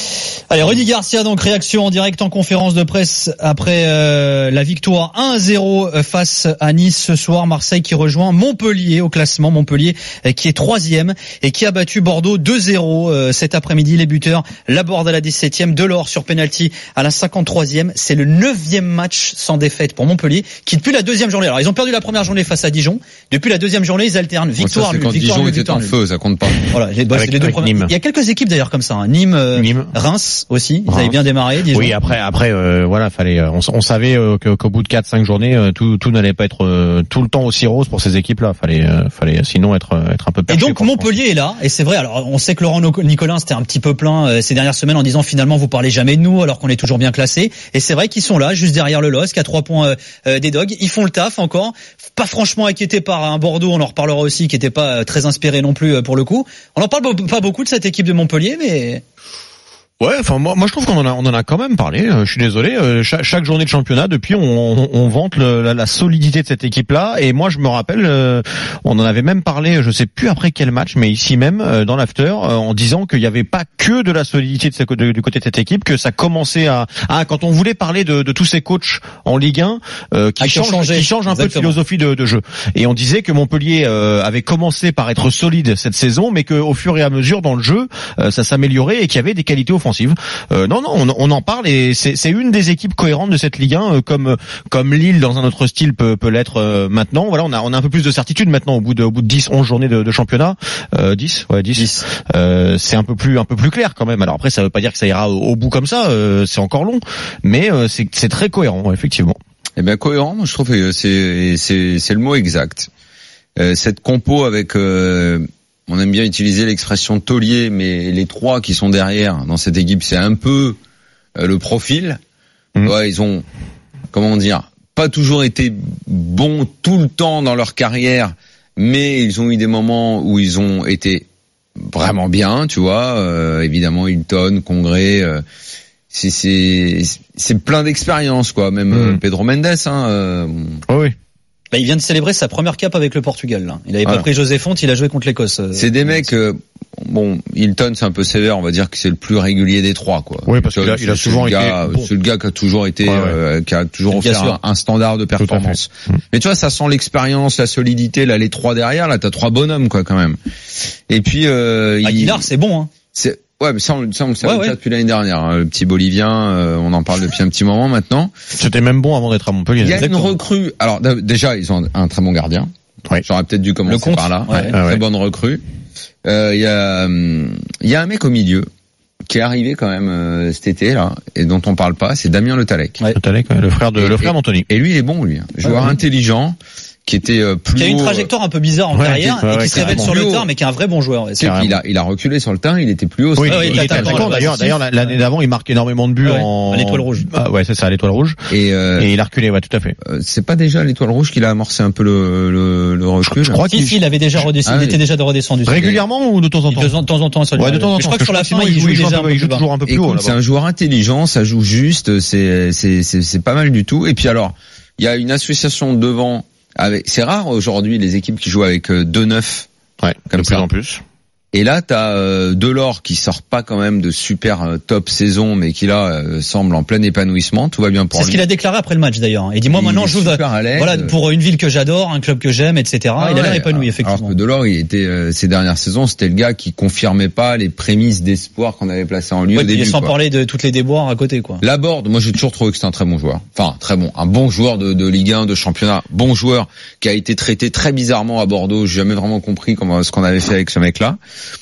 Allez, Rudy Garcia, donc réaction en direct en conférence de presse après euh, la victoire un à zéro face à Nice ce soir. Marseille qui rejoint Montpellier au classement. Montpellier euh, qui est troisième et qui a battu Bordeaux deux zéro euh, cet après-midi. Les buteurs, Laborde à la dix-septième, Delors sur penalty à la cinquante-troisième. C'est le neuvième match sans défaite pour Montpellier qui depuis la deuxième journée. Alors ils ont perdu la première journée face à Dijon. Depuis la deuxième journée, ils alternent victoire. Bon, ça, c'est quand victoire, Dijon victoire, était en feu, ça compte pas. Voilà, les, bah, c'est les deux premières. Il y a quelques équipes d'ailleurs comme ça. Hein. Nîmes, euh, Nîmes, Reims aussi. Ils avaient bien démarré. Dijon. Oui, après, après, euh, voilà, fallait. On, on savait euh, qu'au bout de quatre, cinq journées, euh, tout, tout n'allait pas être euh, tout le temps aussi rose pour ces équipes-là. Fallait, euh, fallait sinon être, être un peu perché. Et donc Montpellier est là. Et c'est vrai. Alors, on sait que Laurent Nicolin c'était un petit peu plein euh, ces dernières semaines en disant finalement vous parlez jamais de nous alors qu'on est toujours bien classé. Et c'est vrai qu'ils sont là, juste derrière le L O S C, à trois points euh, des Dogs. Ils font le taf encore. Pas franchement inquiétés par un Bordeaux. On en reparlera aussi, qui était pas euh, très inspiré non plus euh, pour le coup. On en parle pas beaucoup de cette équipe de Montpellier, mais. Ouais, enfin moi, moi je trouve qu'on en a, on en a quand même parlé. Euh, je suis désolé. Euh, chaque, chaque journée de championnat, depuis, on, on, on vante le, la, la solidité de cette équipe-là. Et moi, je me rappelle, euh, on en avait même parlé. Je sais plus après quel match, mais ici même euh, dans l'after, euh, en disant qu'il n'y avait pas que de la solidité de ce, de, du côté de cette équipe, que ça commençait à, ah, quand on voulait parler de, de tous ces coachs en Ligue un euh, qui, ah, changent, changé. qui changent un Exactement. peu de philosophie de, de jeu. Et on disait que Montpellier euh, avait commencé par être solide cette saison, mais qu'au fur et à mesure dans le jeu, euh, ça s'améliorait et qu'il y avait des qualités offensives. Euh, non, non, on, on en parle et c'est, c'est une des équipes cohérentes de cette Ligue un, euh, comme comme Lille dans un autre style peut, peut l'être euh, maintenant. Voilà, on a on a un peu plus de certitude maintenant au bout de au bout de dix, onze journées de, de championnat. Euh, dix, ouais, dix. dix. Euh, c'est un peu plus un peu plus clair quand même. Alors après, ça veut pas dire que ça ira au, au bout comme ça. Euh, c'est encore long, mais euh, c'est c'est très cohérent effectivement. Eh bien cohérent, moi je trouve que c'est c'est c'est le mot exact. Euh, cette compo avec euh, on aime bien utiliser l'expression taulier, mais les trois qui sont derrière dans cette équipe, c'est un peu euh, le profil. Mmh. Ouais, ils ont, comment dire, pas toujours été bons tout le temps dans leur carrière, mais ils ont eu des moments où ils ont été vraiment bien, tu vois. Euh, évidemment, Hilton, Congré, euh, c'est c'est c'est plein d'expérience, quoi. Même mmh. Pedro Mendes, hein. Euh, oh oui. Bah, il vient de célébrer sa première cape avec le Portugal, là. Il avait voilà. pas pris José Fonte, il a joué contre l'Écosse. Euh, c'est des mecs, euh, bon, Hilton, c'est un peu sévère, on va dire que c'est le plus régulier des trois, quoi. Oui, parce qu'il a, il a souvent été, gars, bon. C'est le gars qui a toujours été, ouais, ouais. Euh, qui a toujours offert un, un standard de performance. Mais tu vois, ça sent l'expérience, la solidité, là, les trois derrière, là, t'as trois bonhommes, quoi, quand même. Et puis, euh, Aguilar, il... c'est bon, hein. C'est, Ouais, mais ça, on, ça, on le savait ouais, ouais. depuis l'année dernière. Hein. Le petit Bolivien, euh, on en parle depuis un petit moment maintenant. C'était même bon avant d'être à Montpellier. Il y a une recrue. Alors déjà, ils ont un très bon gardien. Ouais. J'aurais peut-être dû commencer le par là. Ouais. Très ah ouais. bonne recrue. Euh, il y a, il y a un mec au milieu qui est arrivé quand même euh, cet été là et dont on parle pas. C'est Damien Le Tallec. Ouais. Le Tallec, ouais, le frère de, et, le frère d'Anthony. Et lui, il est bon, lui. Joueur ouais. intelligent. Qui était euh, plus qui a une haut, trajectoire un peu bizarre en ouais, carrière ouais, et qui ouais, se révèle sur le terrain, mais qui est un vrai bon joueur. Ouais, il a il a reculé sur le terrain, il était plus haut. Oui, ouais, il, il était attaquant d'ailleurs. D'ailleurs l'année d'avant, il marque énormément de buts ouais, en à l'Étoile Rouge. Ah, ouais, c'est ça, à l'Étoile Rouge. Et, euh, et il a reculé, ouais, tout à fait. Euh, c'est pas déjà l'Étoile Rouge qu'il a amorcé un peu le le, le recul. Je crois qu'il si, il avait déjà redescendu, ah, il était déjà redescendu. Régulièrement ou de temps en temps? De temps en temps, ça. Ouais, de temps en temps. Je crois que sur la fin, il joue déjà, il joue toujours un peu plus haut. C'est un joueur intelligent, ça joue juste, c'est c'est c'est c'est pas mal du tout. Et puis alors, il y a une association devant. Avec, c'est rare aujourd'hui les équipes qui jouent avec euh, deux neufs, ouais, comme de ça. Plus en plus. Et là, t'as euh, Delors qui sort pas quand même de super euh, top saison, mais qui là euh, semble en plein épanouissement. Tout va bien pour lui. C'est ce qu'il a déclaré après le match d'ailleurs. Il dit moi maintenant je joue voilà pour une ville que j'adore, un club que j'aime, et cetera. Ah, il a l'air ouais, épanoui effectivement. Alors que Delors, il était euh, ces dernières saisons, c'était le gars qui confirmait pas les prémices d'espoir qu'on avait placées en lui ouais, au début. Sans quoi. parler de toutes les déboires à côté quoi. Laborde, moi j'ai toujours trouvé que c'était un très bon joueur. Enfin très bon, un bon joueur de, de Ligue un, de championnat, bon joueur qui a été traité très bizarrement à Bordeaux. J'ai jamais vraiment compris comment ce qu'on avait fait avec ce mec-là.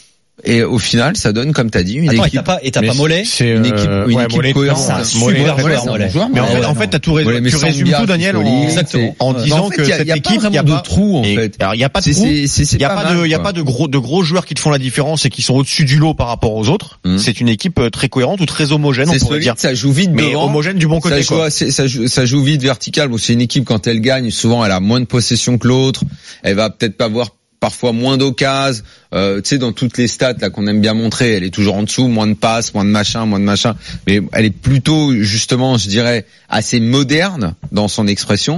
Et au final, ça donne, comme t'as dit, une Attends, équipe. Et t'as pas, et t'as pas Mollet. C'est une équipe, une ouais, équipe Mollet, cohérente. C'est un super joueur, Mollet. Mais en fait, en fait, t'as tout résumé, tu résumes tout, Daniel, en, exactement. en disant en fait, que y a, cette y a équipe, il y a pas de trou, en fait. Alors, il y a pas de trou. Il y a pas de, il y a pas de gros, de gros joueurs qui te font la différence et qui sont au-dessus du lot par rapport aux autres. Mmh. C'est une équipe très cohérente ou très homogène, on pourrait dire. Ça joue vite, mais homogène du bon côté, quoi. Ça joue, ça joue vite vertical. Bon, c'est une équipe quand elle gagne, souvent elle a moins de possession que l'autre. Elle va peut-être pas avoir parfois moins d'occasions, euh, tu sais, dans toutes les stats là qu'on aime bien montrer, elle est toujours en dessous, moins de passes, moins de machin, moins de machin, mais elle est plutôt justement, je dirais, assez moderne dans son expression.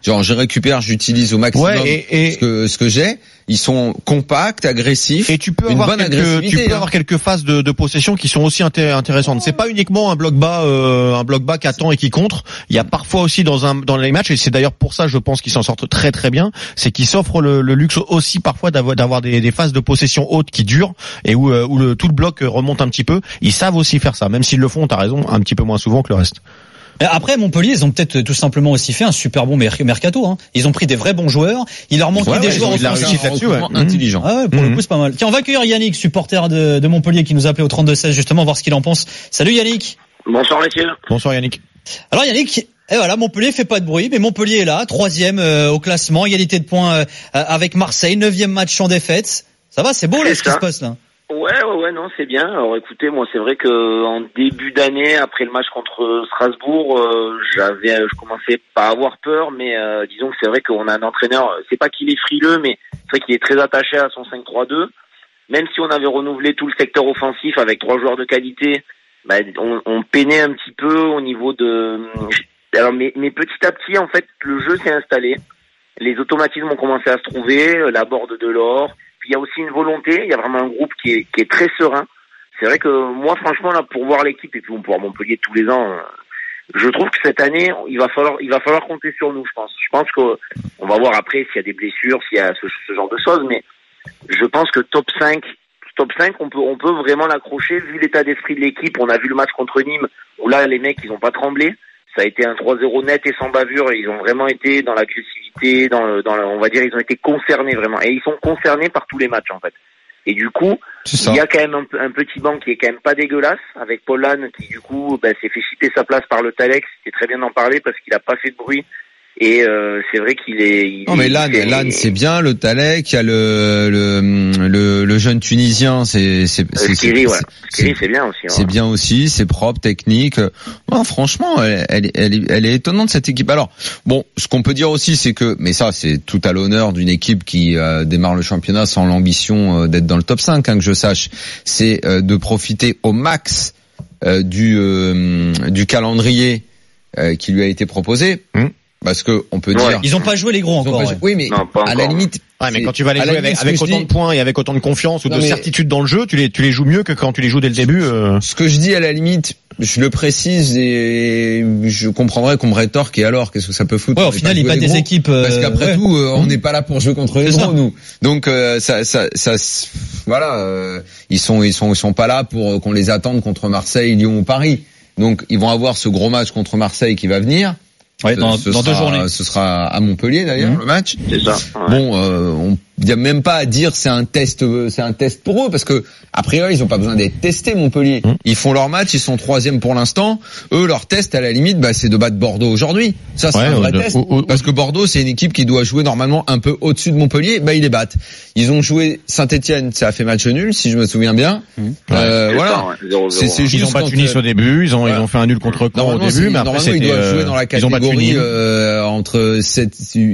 Genre, je récupère, j'utilise au maximum ouais, et, et... ce que ce que j'ai. Ils sont compacts, agressifs. Et tu peux une avoir bonne quelques, agressivité, tu peux hein. avoir quelques phases de, de possession qui sont aussi inté- intéressantes. C'est pas uniquement un bloc bas, euh, un bloc bas qui attend et qui contre. Il y a parfois aussi dans un dans les matchs, et c'est d'ailleurs pour ça, je pense qu'ils s'en sortent très très bien, c'est qu'ils s'offrent le, le luxe aussi parfois d'avoir, d'avoir des, des phases de possession hautes qui durent et où, euh, où le, tout le bloc remonte un petit peu. Ils savent aussi faire ça, même s'ils le font, t'as raison, un petit peu moins souvent que le reste. Après, Montpellier, ils ont peut-être tout simplement aussi fait un super bon mercato. Hein. Ils ont pris des vrais bons joueurs. Il leur manquait ouais, des ouais, joueurs offensifs là-dessus, ouais. intelligents. Ah ouais, pour mmh. le coup, c'est pas mal. Tiens, on va accueillir Yannick, supporter de, de Montpellier, qui nous a appelé au trente-deux seize, justement, voir ce qu'il en pense. Salut Yannick. Bonsoir messieurs. Bonsoir Yannick. Alors Yannick, et voilà, Montpellier fait pas de bruit, mais Montpellier est là, troisième euh, au classement, égalité de points euh, avec Marseille, neuvième match sans défaite. Ça va, c'est beau là, ce qui se passe là. Ouais, ouais, ouais, non, c'est bien. Alors, écoutez, moi, c'est vrai que en début d'année, après le match contre Strasbourg, euh, j'avais, je commençais pas à avoir peur, mais euh, disons que c'est vrai qu'on a un entraîneur. C'est pas qu'il est frileux, mais c'est vrai qu'il est très attaché à son cinq trois deux. Même si on avait renouvelé tout le secteur offensif avec trois joueurs de qualité, bah, on, on peinait un petit peu au niveau de. Alors, mais, mais petit à petit, en fait, le jeu s'est installé. Les automatismes ont commencé à se trouver, la board de l'or. Il y a aussi une volonté, il y a vraiment un groupe qui est, qui est très serein. C'est vrai que moi, franchement, là, pour voir l'équipe et puis on pourra Montpellier tous les ans, euh, je trouve que cette année, il va falloir, il va falloir compter sur nous, je pense. Je pense que on va voir après s'il y a des blessures, s'il y a ce, ce genre de choses, mais je pense que top cinq, top cinq, on peut, on peut vraiment l'accrocher vu l'état d'esprit de l'équipe. On a vu le match contre Nîmes où là, les mecs, ils ont pas tremblé. Ça a été un trois zéro net et sans bavure. Ils ont vraiment été dans l'agressivité, dans, le, dans le, on va dire, ils ont été concernés vraiment. Et ils sont concernés par tous les matchs en fait. Et du coup, il y a quand même un, un petit banc qui est quand même pas dégueulasse, avec Polan qui du coup ben, s'est fait chipper sa place par le Talex. C'est très bien d'en parler parce qu'il a pas fait de bruit. Et euh, c'est vrai qu'il est. Il non mais Lan, est, Lan c'est bien. Le Talek, il y a le le le, le jeune Tunisien, c'est c'est c'est Skiri, ouais. Skiri, c'est bien aussi. C'est ouais. bien aussi, c'est propre, technique. Ouais, franchement, elle, elle elle est elle est étonnante cette équipe. Alors bon, ce qu'on peut dire aussi, c'est que, mais ça c'est tout à l'honneur d'une équipe qui euh, démarre le championnat sans l'ambition euh, d'être dans le top cinq, hein, que je sache, c'est euh, de profiter au max euh, du euh, du calendrier euh, qui lui a été proposé. Mmh. Parce que on peut ouais, dire ils ont pas joué les gros encore. Ouais. Oui, mais non, à la limite. Ouais, mais quand tu vas les jouer avec, avec autant de points et avec autant de confiance ou non, de certitude dans le jeu, tu les tu les joues mieux que quand tu les joues dès le début. Euh... Ce que je dis à la limite, je le précise et je comprendrais qu'on me rétorque. Et alors, qu'est-ce que ça peut foutre? Ouais, au final, il bat des équipes. Euh... Parce qu'après ouais. tout, euh, on n'est pas là pour jouer contre les gros, nous. Donc euh, ça, ça, ça, voilà, euh, ils sont, ils sont, ils sont pas là pour qu'on les attende contre Marseille, Lyon ou Paris. Donc ils vont avoir ce gros match contre Marseille qui va venir. Ouais, dans, ce dans sera, deux journées. Ce sera à Montpellier d'ailleurs, mmh. le match. C'est ça. Ouais. Bon, euh, on n'y a même pas à dire c'est un test, c'est un test pour eux parce que a priori ils ont pas besoin d'être testés Montpellier. Mmh. Ils font leur match, ils sont troisième pour l'instant. Eux leur test à la limite, bah c'est de battre Bordeaux aujourd'hui. Ça c'est ouais, un vrai de, test ou, ou, parce que Bordeaux c'est une équipe qui doit jouer normalement un peu au-dessus de Montpellier. Bah ils les battent. Ils ont joué Saint-Étienne, ça a fait match nul si je me souviens bien. Mmh. Euh, ouais, voilà. Ça, ouais. zéro zéro, c'est, c'est juste ils ont battu Nice au début, ils ont ouais. ils ont fait un nul contre Caen au début, mais après ils doivent jouer dans la catégorie euh, entre sept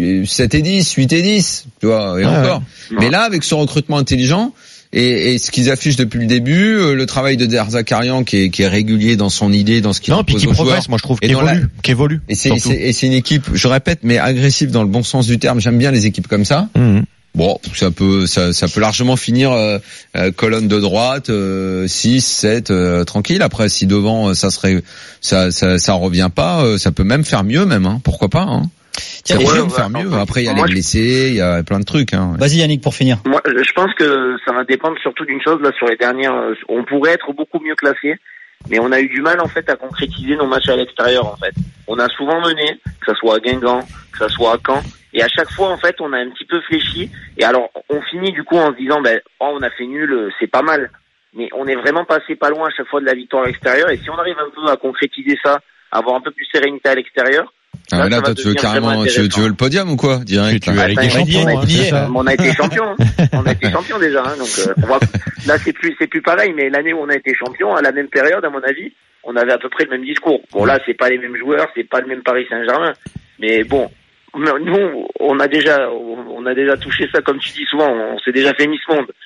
et dix, huit et dix, tu vois, et ah encore. Ouais. Mais là, avec ce recrutement intelligent, et, et ce qu'ils affichent depuis le début, euh, le travail de Derzakarian qui est, qui est régulier dans son idée, dans ce qu'il propose qui aux progresse, joueurs, moi je trouve qu'il évolue, la... qui évolue. Et c'est, c'est, et c'est une équipe, je répète, mais agressive dans le bon sens du terme. J'aime bien les équipes comme ça. Mmh. Bon, ça peut, ça, ça peut largement finir euh, euh, colonne de droite, euh, six, sept, euh, tranquille. Après, si devant, ça serait, ça, ça, ça revient pas, euh, ça peut même faire mieux, même. Hein. Pourquoi pas hein. Ça peut ouais, même ouais, faire mieux. Après, il y a les blessés, il y a plein de trucs. Hein. Vas-y, Yannick, pour finir. Moi, je pense que ça va dépendre surtout d'une chose là sur les dernières. On pourrait être beaucoup mieux classé, mais on a eu du mal en fait à concrétiser nos matchs à l'extérieur. En fait, on a souvent mené, que ça soit à Guingamp, que ça soit à Caen. Et à chaque fois, en fait, on a un petit peu fléchi. Et alors, on finit du coup en se disant, ben, oh, on a fait nul, c'est pas mal. Mais on est vraiment passé pas loin à chaque fois de la victoire à l'extérieur. Et si on arrive un peu à concrétiser ça, avoir un peu plus de sérénité à l'extérieur. Ah là, là toi, tu veux carrément, tu veux, tu veux le podium ou quoi, direct? Tu veux aller champion, on, hein, on a été champion, hein. on a été champion déjà. Hein, donc, euh, on va, là, c'est plus, c'est plus pareil. Mais l'année où on a été champion, à la même période, à mon avis, on avait à peu près le même discours. Bon, là, c'est pas les mêmes joueurs, c'est pas le même Paris Saint-Germain. Mais bon. Nous, on a déjà, on a déjà touché ça, comme tu dis souvent, on s'est déjà fait Miss Monde.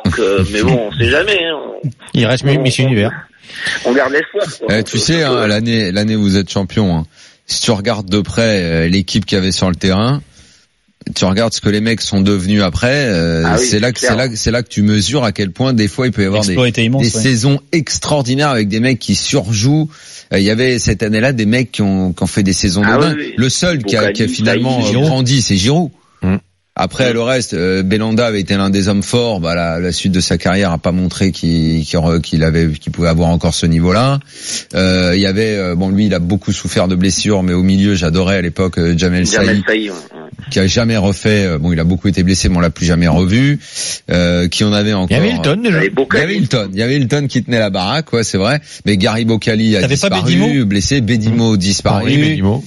Donc, euh, mais bon, on sait jamais. Hein. On, Il reste on, Miss Univers. On garde l'espoir. Eh, tu sais, hein, l'année, l'année où vous êtes champion, hein, si tu regardes de près euh, l'équipe qu'il y avait sur le terrain, tu regardes ce que les mecs sont devenus après, euh, ah oui, c'est là que c'est là c'est là que tu mesures à quel point des fois il peut y avoir des, immense, des ouais. saisons extraordinaires avec des mecs qui surjouent. Il y avait cette année-là des mecs qui ont, qui ont fait des saisons ah de dingue. Oui, oui. Le seul qui a, qui a finalement grandi, c'est Giroud. Mmh. Après mmh. le reste, euh, Belhanda avait été l'un des hommes forts. Bah la, la suite de sa carrière a pas montré qu'il, qu'il avait, qu'il pouvait avoir encore ce niveau-là. Euh, il y avait, euh, bon lui, il a beaucoup souffert de blessures, mais au milieu, j'adorais à l'époque euh, Jamel Saï, ouais. qui a jamais refait. Euh, bon, il a beaucoup été blessé, mais on l'a plus jamais revu. Euh, qui en avait encore. Il y avait Hilton déjà. Il y avait Hilton. Il y avait Hilton qui tenait la baraque, ouais, c'est vrai. Mais Gary Bocali a disparu, blessé. Bédimo mmh. disparu. Oui, Bédimo.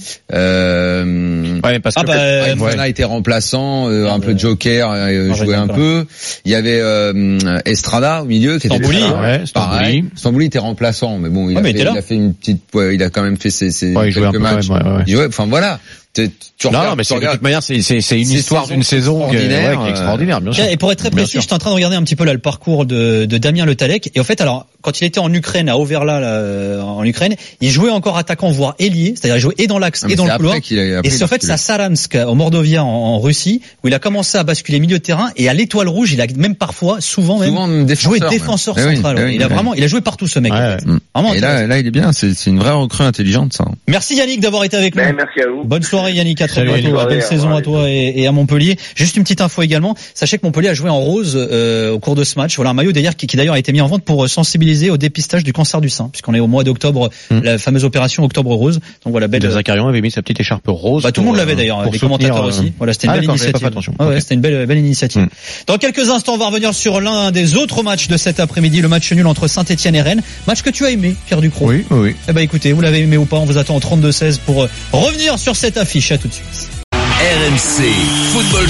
Euh, ouais, parce ah que bah, euh, Fofana ouais. était remplaçant. Euh, un peu de Joker, euh, jouait un peu. Il y avait euh, Estrada au milieu qui était Stambouli, ouais, pareil. Stambouli était remplaçant, mais bon, il, ouais, a, fait, il a fait une petite, ouais, il a quand même fait ses, ses ouais, quelques matchs. Même, ouais, ouais. Il jouait, enfin voilà. Tu, tu non, regardes, non, mais tu c'est, regardes, de toute manière, c'est, c'est, c'est une histoire d'une saison extraordinaire, qui, ouais, qui est extraordinaire, bien sûr. Et pour être très précis, j'étais en train de regarder un petit peu là le parcours de, de Damien Le Tallec. Et en fait, alors, quand il était en Ukraine, à Overla, là, en Ukraine, il jouait encore attaquant, voire ailier. C'est-à-dire, il jouait et dans l'axe ah, et dans le couloir. Et c'est en fait, c'est à Saransk, au Mordovia, en, en Russie, où il a commencé à basculer milieu de terrain. Et à l'Étoile Rouge, il a même parfois, souvent même, souvent défenseur, joué défenseur ouais. central. Oui, oui, il a oui. vraiment, il a joué partout, ce mec. Ouais, en fait. ouais. Vraiment et là, là, il est bien. C'est, c'est une vraie recrue intelligente, ça. Merci Yannick d'avoir été avec nous. Ben, merci à vous. Bonne soirée Yannick, à très bientôt. Belle saison à toi et, et à Montpellier. Juste une petite info également. Sachez que Montpellier a joué en rose euh, au cours de ce match. Voilà un maillot d'ailleurs qui, qui d'ailleurs a été mis en vente pour sensibiliser au dépistage du cancer du sein, puisqu'on est au mois d'octobre, mmh. la fameuse opération Octobre Rose. Donc voilà, belle. Zakarian avait mis sa petite écharpe rose. Bah, tout le monde l'avait d'ailleurs, les commentateurs euh... aussi. Voilà, c'était une ah, belle initiative. Ah, ouais, okay. C'était une belle, belle initiative. Mmh. Dans quelques instants, on va revenir sur l'un des autres matchs de cet après-midi, le match nul entre Saint-Etienne et Rennes. Match que tu as aimé, Pierre Ducrot. Oui, oui. Eh ben écoutez, vous l'avez aimé ou pas, on vous attend en trente-deux seize pour euh, revenir sur cette affiche. À tout de suite. R M C Football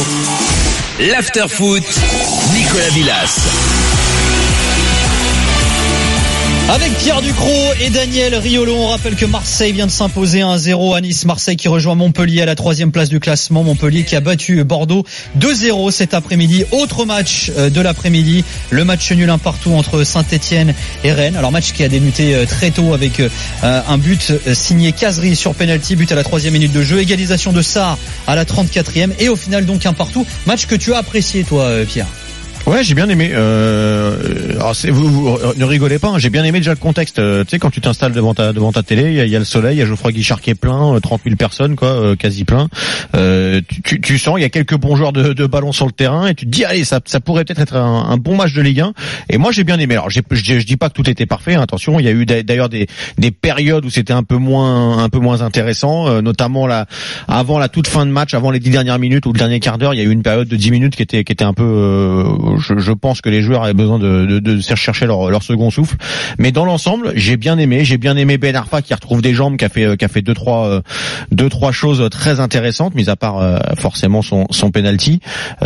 Show, l'after-foot, Nicolas Villas. Avec Pierre Ducrot et Daniel Riolo, on rappelle que Marseille vient de s'imposer un zéro à Nice. Marseille qui rejoint Montpellier à la troisième place du classement. Montpellier qui a battu Bordeaux deux zéro cet après-midi. Autre match de l'après-midi, le match nul un partout entre Saint-Etienne et Rennes. Alors match qui a débuté très tôt avec un but signé Kazri sur penalty, but à la troisième minute de jeu, égalisation de Sarr à la trente-quatrième et au final donc un partout. Match que tu as apprécié toi Pierre. Ouais, j'ai bien aimé. Euh, alors c'est, vous, vous ne rigolez pas. Hein, j'ai bien aimé déjà le contexte. Euh, tu sais, quand tu t'installes devant ta devant ta télé, il y a, y a le soleil, il y a Geoffroy Guichard qui est plein, trente mille personnes, quoi, euh, quasi plein. Euh, tu, tu, tu sens, il y a quelques bons joueurs de, de ballon sur le terrain, et tu te dis, allez, ça, ça pourrait peut-être être un, un bon match de Ligue un. Et moi, j'ai bien aimé. Alors, j'ai, je, je dis pas que tout était parfait. Hein, attention, il y a eu d'ailleurs des des périodes où c'était un peu moins un peu moins intéressant, euh, notamment là avant la toute fin de match, avant les dix dernières minutes ou le dernier quart d'heure, il y a eu une période de dix minutes qui était qui était un peu, euh, je, je pense que les joueurs avaient besoin de, de, de chercher leur, leur second souffle, mais dans l'ensemble j'ai bien aimé j'ai bien aimé Ben Arfa qui retrouve des jambes, qui a fait qui a fait deux trois euh, deux trois choses très intéressantes, mis à part euh, forcément son son penalty.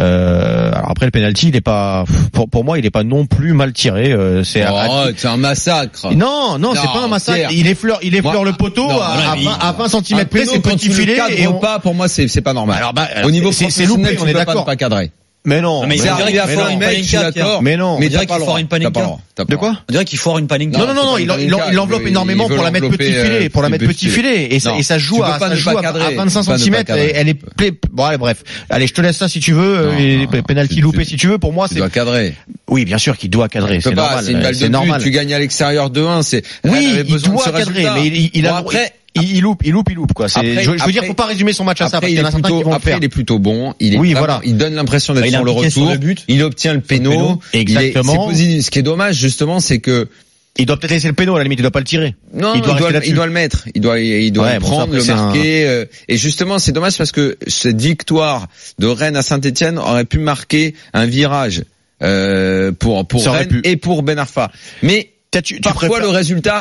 Euh, alors après le penalty il est pas pour pour moi il est pas non plus mal tiré. Euh, c'est oh, à, c'est un massacre. Non non, non c'est pas un massacre. Pierre. Il effleure il effleure bon, le poteau non, à, non, à, à vingt centimètres près, c'est petit filet et on pas pour moi c'est c'est pas normal. Alors bah, au niveau c'est, c'est loupé, on est d'accord. Pas cadré. Mais non, mais c'est arrivé à faire une mec, je suis d'accord. Mais non, on dirait qu'il foire une panenka. De quoi? On dirait qu'il foire une panenka. Non, non, non, non, il, il, il enveloppe énormément pour la mettre petit filet, pour la mettre petit filet, et ça, et ça joue à, ça joue à vingt-cinq centimètres, et elle est, bon, allez, bref. Allez, je te laisse ça si tu veux, et penalty loupé si tu veux, pour moi, c'est. Tu dois cadrer. Oui, bien sûr qu'il doit cadrer, c'est normal. C'est une balle de but, tu gagnes à l'extérieur deux un, c'est, oui, il doit cadrer, mais il a, après, Il, il loupe, il loupe, il loupe quoi. C'est, après, je, je veux après, dire, faut pas résumer son match à ça parce qu'il y en a certains qui vont après, le faire. Il est plutôt bon. Il est oui, vraiment, voilà. Il donne l'impression d'être il sur le retour. Sur le but. Il obtient le péno. Exactement. Il est, c'est positif. Ce qui est dommage justement, c'est que il doit peut-être laisser le péno à la limite. Il doit pas le tirer. Non, il doit, il doit, il doit le mettre. Il doit, il doit ouais, le bon, prendre, ça, le marquer. Un... Euh, et justement, c'est dommage parce que cette victoire de Rennes à Saint-Etienne aurait pu marquer un virage euh, pour pour Rennes et pour Ben Arfa. Mais tu, tu parfois préfères... le résultat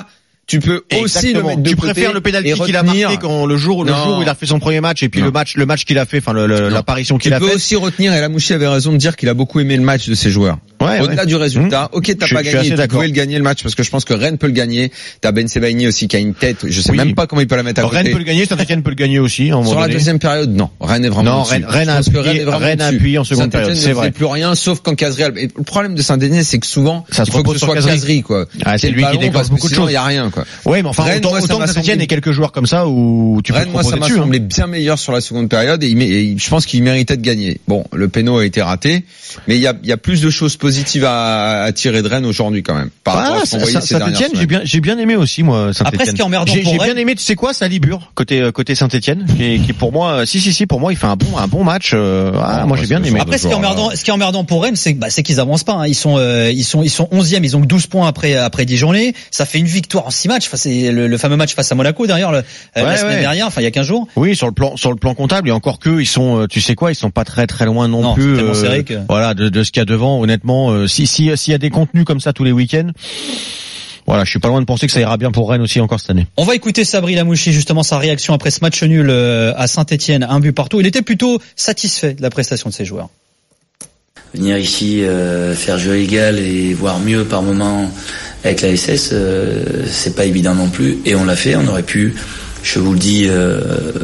tu peux aussi le mettre de tu côté. préfères le penalty et qu'il a retenir. marqué quand le jour, le Non. jour où il a fait son premier match et puis Non. le match, le match qu'il a fait, enfin le, le, l'apparition qu'il Tu a peux faite. aussi retenir, et Lamouchi avait raison de dire qu'il a beaucoup aimé le match de ses joueurs. Ouais, Au-delà ouais. du résultat, Mmh. ok, t'as Je- pas je suis gagné, assez tu d'accord. pouvais le gagner le match parce que je pense que Rennes peut le gagner. T'as Ben Sebaini aussi qui a une tête, je sais Oui. même pas comment il peut la mettre à Alors, côté. Rennes peut le gagner, Saint-Etienne peut le gagner aussi. À un moment Sur la donné. deuxième période, non. Rennes est vraiment Non, au-dessus. Rennes- Rennes Je a pense que appuyé- Rennes est vraiment Rennes a au-dessus. appuyé en seconde Saint-Etienne période, ne c'est vrai. faisait plus rien sauf quand Casriel. Et le problème de Saint-Denis, c'est que souvent, Ça se il faut que repose ce sur soit Casri. Casri, quoi. Ah, c'est le lui qui ballon, dégage parce que beaucoup de sinon, choses. il y a rien, quoi. Ouais, mais enfin, Rennes, autant, moi, ça autant m'a que Saint-Etienne semblé- ait quelques joueurs comme ça où tu peux Rennes, te moi, ça proposer m'a dessus. hein. semblé bien meilleur sur la seconde période et, il, et je pense qu'il méritait de gagner. Bon, le péno a été raté, mais il y a, il y a plus de choses positives à, à tirer de Rennes aujourd'hui quand même. Par rapport Ah, à ce qu'on voyait ces dernières Saint-Etienne, j'ai semaines. bien, j'ai bien aimé aussi moi Saint-Etienne. Après, ce qui est emmerdant J'ai pour j'ai Rennes- bien aimé, tu sais quoi, Salibur côté euh, côté Saint-Etienne, qui, qui pour moi, si si si, pour moi, il fait un bon un bon match. euh, ah, moi j'ai bien aimé. Après, ce qui est emmerdant, ce qui est emmerdant pour Rennes, c'est que, bah, c'est qu'ils avancent pas, hein. Ils sont, euh, ils sont, ils sont onzième, ils ont que douze points après, après dix journées. Ça fait une victoire en six matchs. Enfin, c'est le, le fameux match face à Monaco derrière, le, euh, Ouais, la semaine ouais. dernière, enfin, il y a quinze jours. Oui, sur le plan sur le plan comptable et encore que ils sont, euh, tu sais quoi, ils sont pas très très loin non, Non, plus. c'est tellement serré que- Voilà, de, de ce qu'il y a devant. Honnêtement, euh, si si s'il y a des contenus comme ça tous les week-ends, voilà, je suis pas loin de penser que ça ira bien pour Rennes aussi encore cette année. On va écouter Sabri Lamouchi, justement, sa réaction après ce match nul euh, à Saint-Etienne, un but partout. Il était plutôt satisfait de la prestation de ses joueurs. Venir ici euh, faire jeu égal et voir mieux par moment avec la S S, euh, c'est pas évident non plus. Et on l'a fait, on aurait pu, je vous le dis, euh,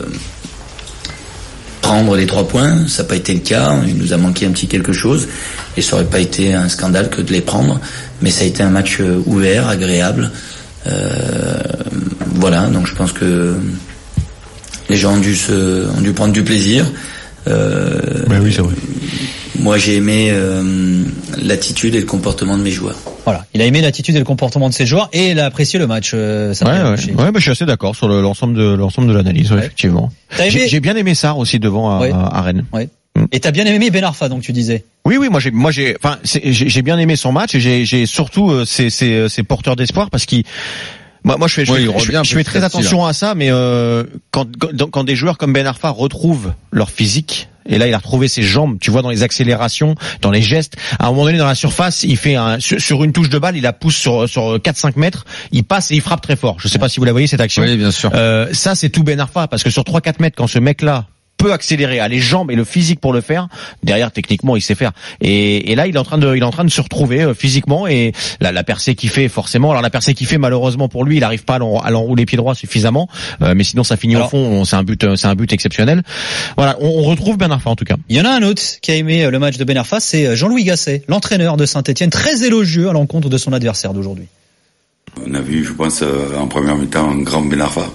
prendre les trois points. Ça n'a pas été le cas, il nous a manqué un petit quelque chose. Et ça aurait pas été un scandale que de les prendre. Mais ça a été un match ouvert, agréable. Euh, voilà, donc je pense que les gens ont dû, se, ont dû prendre du plaisir. Euh, Ben oui, c'est vrai. Moi, j'ai aimé euh, l'attitude et le comportement de mes joueurs. Voilà. Il a aimé l'attitude et le comportement de ses joueurs et il a apprécié le match. Euh, Sabri Ouais, ouais, Lamouchi. ouais, bah, je suis assez d'accord sur le- l'ensemble de l'ensemble de l'analyse, ouais, effectivement. T'as aimé- J'ai j'ai bien aimé Sarr aussi devant à, Ouais. à Rennes. Ouais. Et t'as bien aimé Ben Arfa, donc tu disais. Oui, oui, moi j'ai, moi j'ai, enfin, c'est- j'ai j'ai bien aimé son match et j'ai, j'ai surtout euh, ces, ces, ces porteurs d'espoir parce qu'il, moi, moi je fais, je, Ouais, fais, il je, revient fais- je fais petit très à petit, attention à ça, mais euh, quand, quand quand des joueurs comme Ben Arfa retrouvent leur physique. Et là, il a retrouvé ses jambes, tu vois, dans les accélérations, dans les gestes. À un moment donné, dans la surface, il fait un, sur, sur une touche de balle, il la pousse sur, sur quatre cinq mètres, il passe et il frappe très fort. Je sais pas si vous la voyez, cette action. Oui, bien sûr. Euh, ça, c'est tout Ben Arfa, parce que sur trois quatre mètres, quand ce mec-là peut accélérer, a les jambes et le physique pour le faire, derrière, techniquement, il sait faire. Et, et là, il est en train de, il est en train de se retrouver euh, physiquement et la, la percée qu'il fait, forcément. Alors la percée qu'il fait, malheureusement pour lui, il n'arrive pas à l'en- à l'enrouler pied droit suffisamment. Euh, mais sinon, ça finit Alors- au fond. C'est un but, euh, c'est un but exceptionnel. Voilà, on, on retrouve Ben Arfa en tout cas. Il y en a un autre qui a aimé euh, le match de Ben Arfa, c'est Jean-Louis Gasset, l'entraîneur de Saint-Etienne, très élogieux à l'encontre de son adversaire d'aujourd'hui. On a vu, je pense, euh, en première mi-temps, un grand Ben Arfa.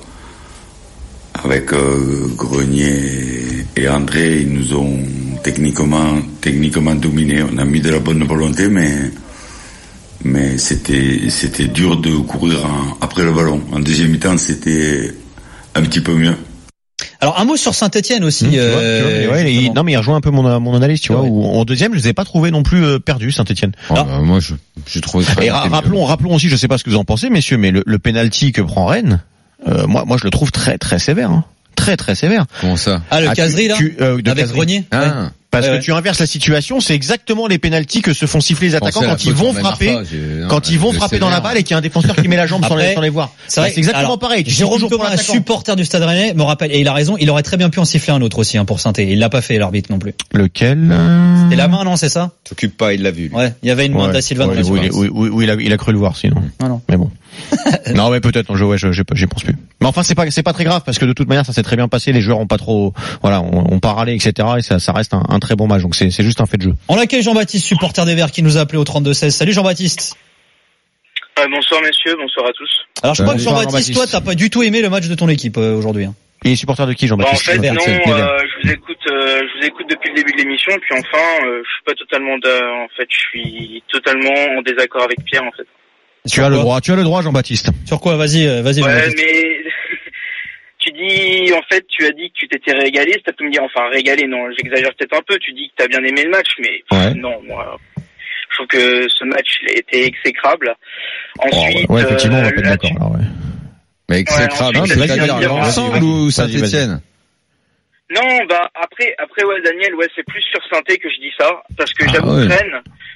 Avec euh, Grenier et André, ils nous ont techniquement, techniquement dominés. On a mis de la bonne volonté, mais mais c'était c'était dur de courir en- après le ballon. En deuxième mi-temps, c'était un petit peu mieux. Alors un mot sur Saint-Etienne aussi. Mmh, tu vois, euh, tu vois, mais ouais, il- justement. non mais il rejoint un peu mon, mon analyse, tu vois. Où, en deuxième, je les ai pas trouvés non plus euh, perdus, Saint-Etienne. Oh, bah, moi, je, j'ai trouvé ça. Et ra- rappelons, rappelons aussi, je sais pas ce que vous en pensez, messieurs, mais le, le penalty que prend Rennes, euh, moi, moi, je le trouve très, très sévère, hein. Très, très sévère. Comment ça? Ah, le tu- Casery, là tu- euh, de avec Casery. Grenier. Ah. Ouais. Parce Ouais, que ouais. tu inverses la situation, c'est exactement les pénaltys que se font siffler les attaquants Pensez à la quand ils faute vont sur Ben frapper, Arfa, j'ai- non, quand ils vont je frapper sais dans la bien. balle et qu'il y a un défenseur qui met la jambe sans les, Après, sans les voir. C'est vrai. Bah, c'est exactement alors, pareil. Tu tires Jérôme toujours pour Thomas, un l'attaquant. supporter du Stade Rennais, me rappelle, et il a raison, il aurait très bien pu en siffler un autre aussi hein, pour Saint-Etienne. Il l'a pas fait, l'arbitre non plus. Lequel euh... C'était la main, non, c'est ça? T'occupe pas, il l'a vu. lui. Ouais, il y avait une main Ouais, de Sylvain. ouais, oui, oui, oui, oui, il a, il a cru le voir sinon. Ah non. Mais bon. non, mais peut-être. Je, ouais, je, je, j'y pense plus. Mais enfin, c'est pas, c'est pas très grave parce que de toute manière, ça s'est très bien passé. Les joueurs ont pas trop, voilà, on, on parlé, et cetera. Et ça, ça reste un, un très bon match. Donc c'est, c'est juste un fait de jeu. On accueille Jean-Baptiste, supporter des Verts, qui nous a appelé au trente-deux seize. Salut Jean-Baptiste. Euh, bonsoir messieurs, bonsoir à tous. Alors je crois que Bonsoir, Jean-Baptiste, Jean-Baptiste. toi, t'as pas du tout aimé le match de ton équipe euh, aujourd'hui. hein. Il est supporter de qui, Bah, en Jean-Baptiste? fait Verts, non, c'est le euh, je vous écoute, euh, je vous écoute depuis le début de l'émission, puis enfin, euh, je suis pas totalement, d'a- en fait, je suis totalement en désaccord avec Pierre en fait. Tu as le droit, tu as le droit, Jean-Baptiste. Sur quoi? Vas-y, euh, vas-y Ouais, Jean-Baptiste. mais tu dis, en fait, tu as dit que tu t'étais régalé, c'est à me dire, enfin régalé, non, j'exagère peut-être un peu. Tu dis que t'as bien aimé le match, mais Ouais. non, moi, je trouve que ce match il a été exécrable. Ensuite, Oh, ouais, effectivement, on va euh, pas être là, d'accord. Alors, ouais. Mais exécrable, ensuite, hein, vas-y, c'est-à-dire vas-y, l'ensemble vas-y, ou vas-y, Saint-Etienne? Non, bah après, après ouais, Daniel, ouais, c'est plus sur Saint-Étienne que je dis ça, parce que Ah, j'avoue ouais. que Rennes,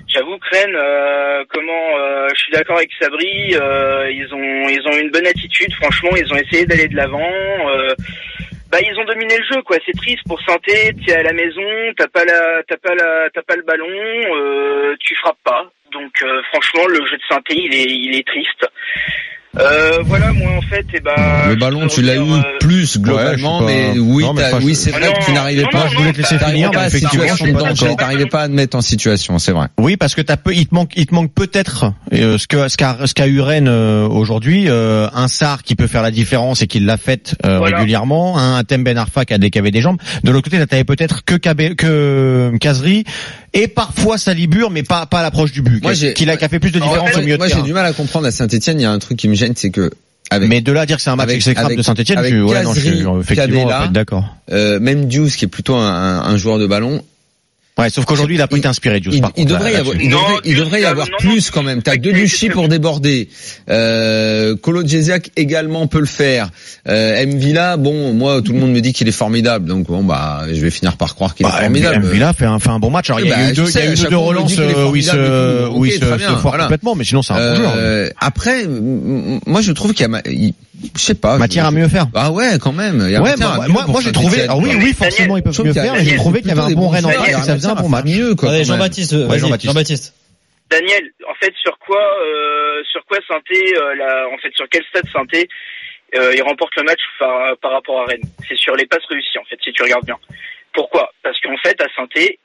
J'avoue que Rennes, euh, comment, euh, je suis d'accord avec Sabri, euh, ils ont, ils ont une bonne attitude. Franchement, ils ont essayé d'aller de l'avant. Euh, bah, ils ont dominé le jeu, quoi. C'est triste pour Saint-Étienne. T'es à la maison, t'as pas la, t'as pas la, t'as pas le ballon, euh, tu frappes pas. Donc, euh, franchement, le jeu de Saint-Étienne, il est, il est triste. Euh, voilà, moi en fait, et ben. Le ballon, tu l'as eu euh... plus globalement, ouais, mais oui, non, mais oui, c'est vrai non, que tu n'arrivais non, pas. Non, je voulais te laisser finir. Pas situation de danger, t'arrivais pas à te mettre en situation, c'est vrai. Oui, parce que t'as peu, il te manque, il te manque peut-être euh, ce que ce qu'a ce qu'a eu Rennes euh, aujourd'hui, euh, un Sarr qui peut faire la différence et qui l'a fait euh, voilà. régulièrement, un Thème Ben Arfa qui a des qui avait des jambes. De l'autre côté, t'avais peut-être que Cabé, que Kazri et parfois Salibur, mais pas pas à l'approche du but. Moi, qui, qui a fait plus de différence au milieu de terrain. Moi, j'ai du mal à comprendre à Saint-Étienne. Il y a un truc qui me gêne, c'est que avec, mais de là à dire que c'est un match exécrable de Saint-Etienne, je, ouais, non, je suis effectivement Cadella, en fait, d'accord. Euh, même Diouf, qui est plutôt un, un joueur de ballon. Ouais, sauf qu'aujourd'hui, il a pas été inspiré, Diouf. Il, par il contre, devrait y avoir, il devrait, il devrait y avoir plus quand même. T'as Debuchy pour déborder. Euh, Kolo Djesiak également peut le faire. Euh, M'Vila, bon, moi, tout le monde me dit qu'il est formidable. Donc, bon, bah, je vais finir par croire qu'il bah, est formidable. M'Vila fait un, fait un bon match. Alors, il y a eu deux, il y a eu deux relances où il se, où il se, se foire complètement, mais sinon, c'est un bon joueur. Après, moi, je trouve qu'il y a, il, je sais pas. Matière à mieux faire. Ah ouais, quand même. Ouais, moi, moi, j'ai trouvé, alors oui, oui, forcément, ils peuvent mieux faire, mais j'ai trouvé qu'il y avait un bon Rennes en face et ça faisait un bon match. Mieux, quoi. Allez, Jean-Baptiste, ouais, Jean-Baptiste. Jean-Baptiste. Daniel, en fait, sur quoi, euh, sur quoi Saint-Étienne, euh, la, en fait, sur quel stade Saint-Étienne, euh, il remporte le match par, par rapport à Rennes? C'est sur les passes réussies, en fait, si tu regardes bien. Pourquoi? Parce qu'en fait, à Saint-Étienne,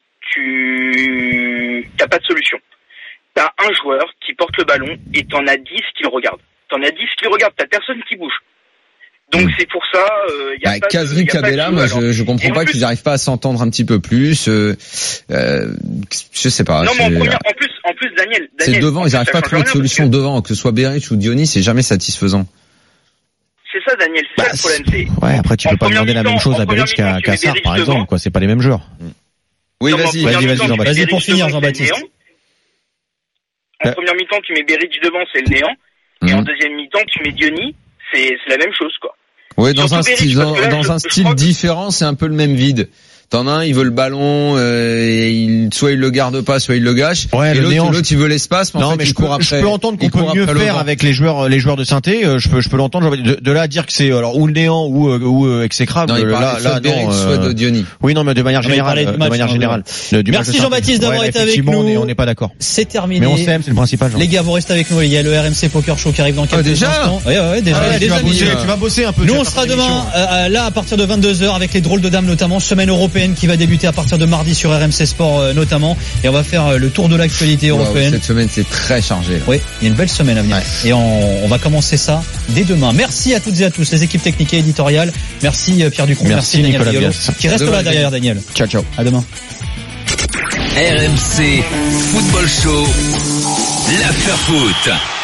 tu, t'as pas de solution. T'as un joueur qui porte le ballon et t'en as dix qui le regardent. T'en as dix qui le regardent, t'as personne qui bouge. Donc c'est pour ça, euh, y a bah, pas Kazri, Cabella, moi je, je comprends pas plus, qu'ils arrivent pas à s'entendre un petit peu plus. Euh, euh, je sais pas. Non mais en, première, en plus, en plus Daniel, Daniel c'est devant, ils arrivent pas à trouver de solution devant, que ce soit Beric ou Diony, c'est jamais satisfaisant. C'est ça Daniel, c'est bah, ça le problème. C'est... Ouais, après tu peux pas demander la même chose à Beric qu'à, qu'à Sarr par exemple, devant. Quoi. C'est pas les mêmes joueurs. Oui, non, vas-y, vas-y, vas-y, Jean-Baptiste. Vas-y pour finir, Jean-Baptiste. En ouais. première mi-temps, tu mets Beric devant, c'est le néant. Mmh. Et en deuxième mi-temps, tu mets Diony, c'est, c'est la même chose, quoi. Oui, dans un style, dans, là, dans je, un style différent, c'est un peu le même vide. T'en as un, il veut le ballon, euh, et il, soit il le garde pas, soit il le gâche. Ouais, et le l'autre, néant, l'autre, il veut l'espace, mais non, en fait, mais il je court peux, après. Je peux entendre qu'on peut mieux faire avec les joueurs, les joueurs de Saint-Étienne. Je peux, je peux l'entendre. De, de là à dire que c'est alors ou le néant ou ou euh, exécrable. Non, il là, là, non. Euh, soit de Diony. Oui, non, mais de manière générale, de, de manière générale. Merci Jean-Baptiste d'avoir été avec nous. On n'est pas d'accord. C'est terminé. Mais on s'aime, c'est le principal. Les gars, vous restez avec nous. Il y a le R M C Poker Show qui arrive dans quelques instants. Ouais, ouais, déjà. Tu vas bosser un peu. Nous, on sera demain là à partir de vingt-deux heures avec les drôles de dames notamment. Semaine européenne qui va débuter à partir de mardi sur R M C Sport euh, notamment, et on va faire euh, le tour de l'actualité européenne. Wow, cette semaine c'est très chargé. Là. Oui, il y a une belle semaine à venir. Ouais. Et on, on va commencer ça dès demain. Merci à toutes et à tous, les équipes techniques et éditoriales. Merci euh, Pierre Ducrot, merci, merci Daniel Riolo, qui reste là derrière Daniel. Ciao ciao. À demain. R M C Football Show, l'after foot.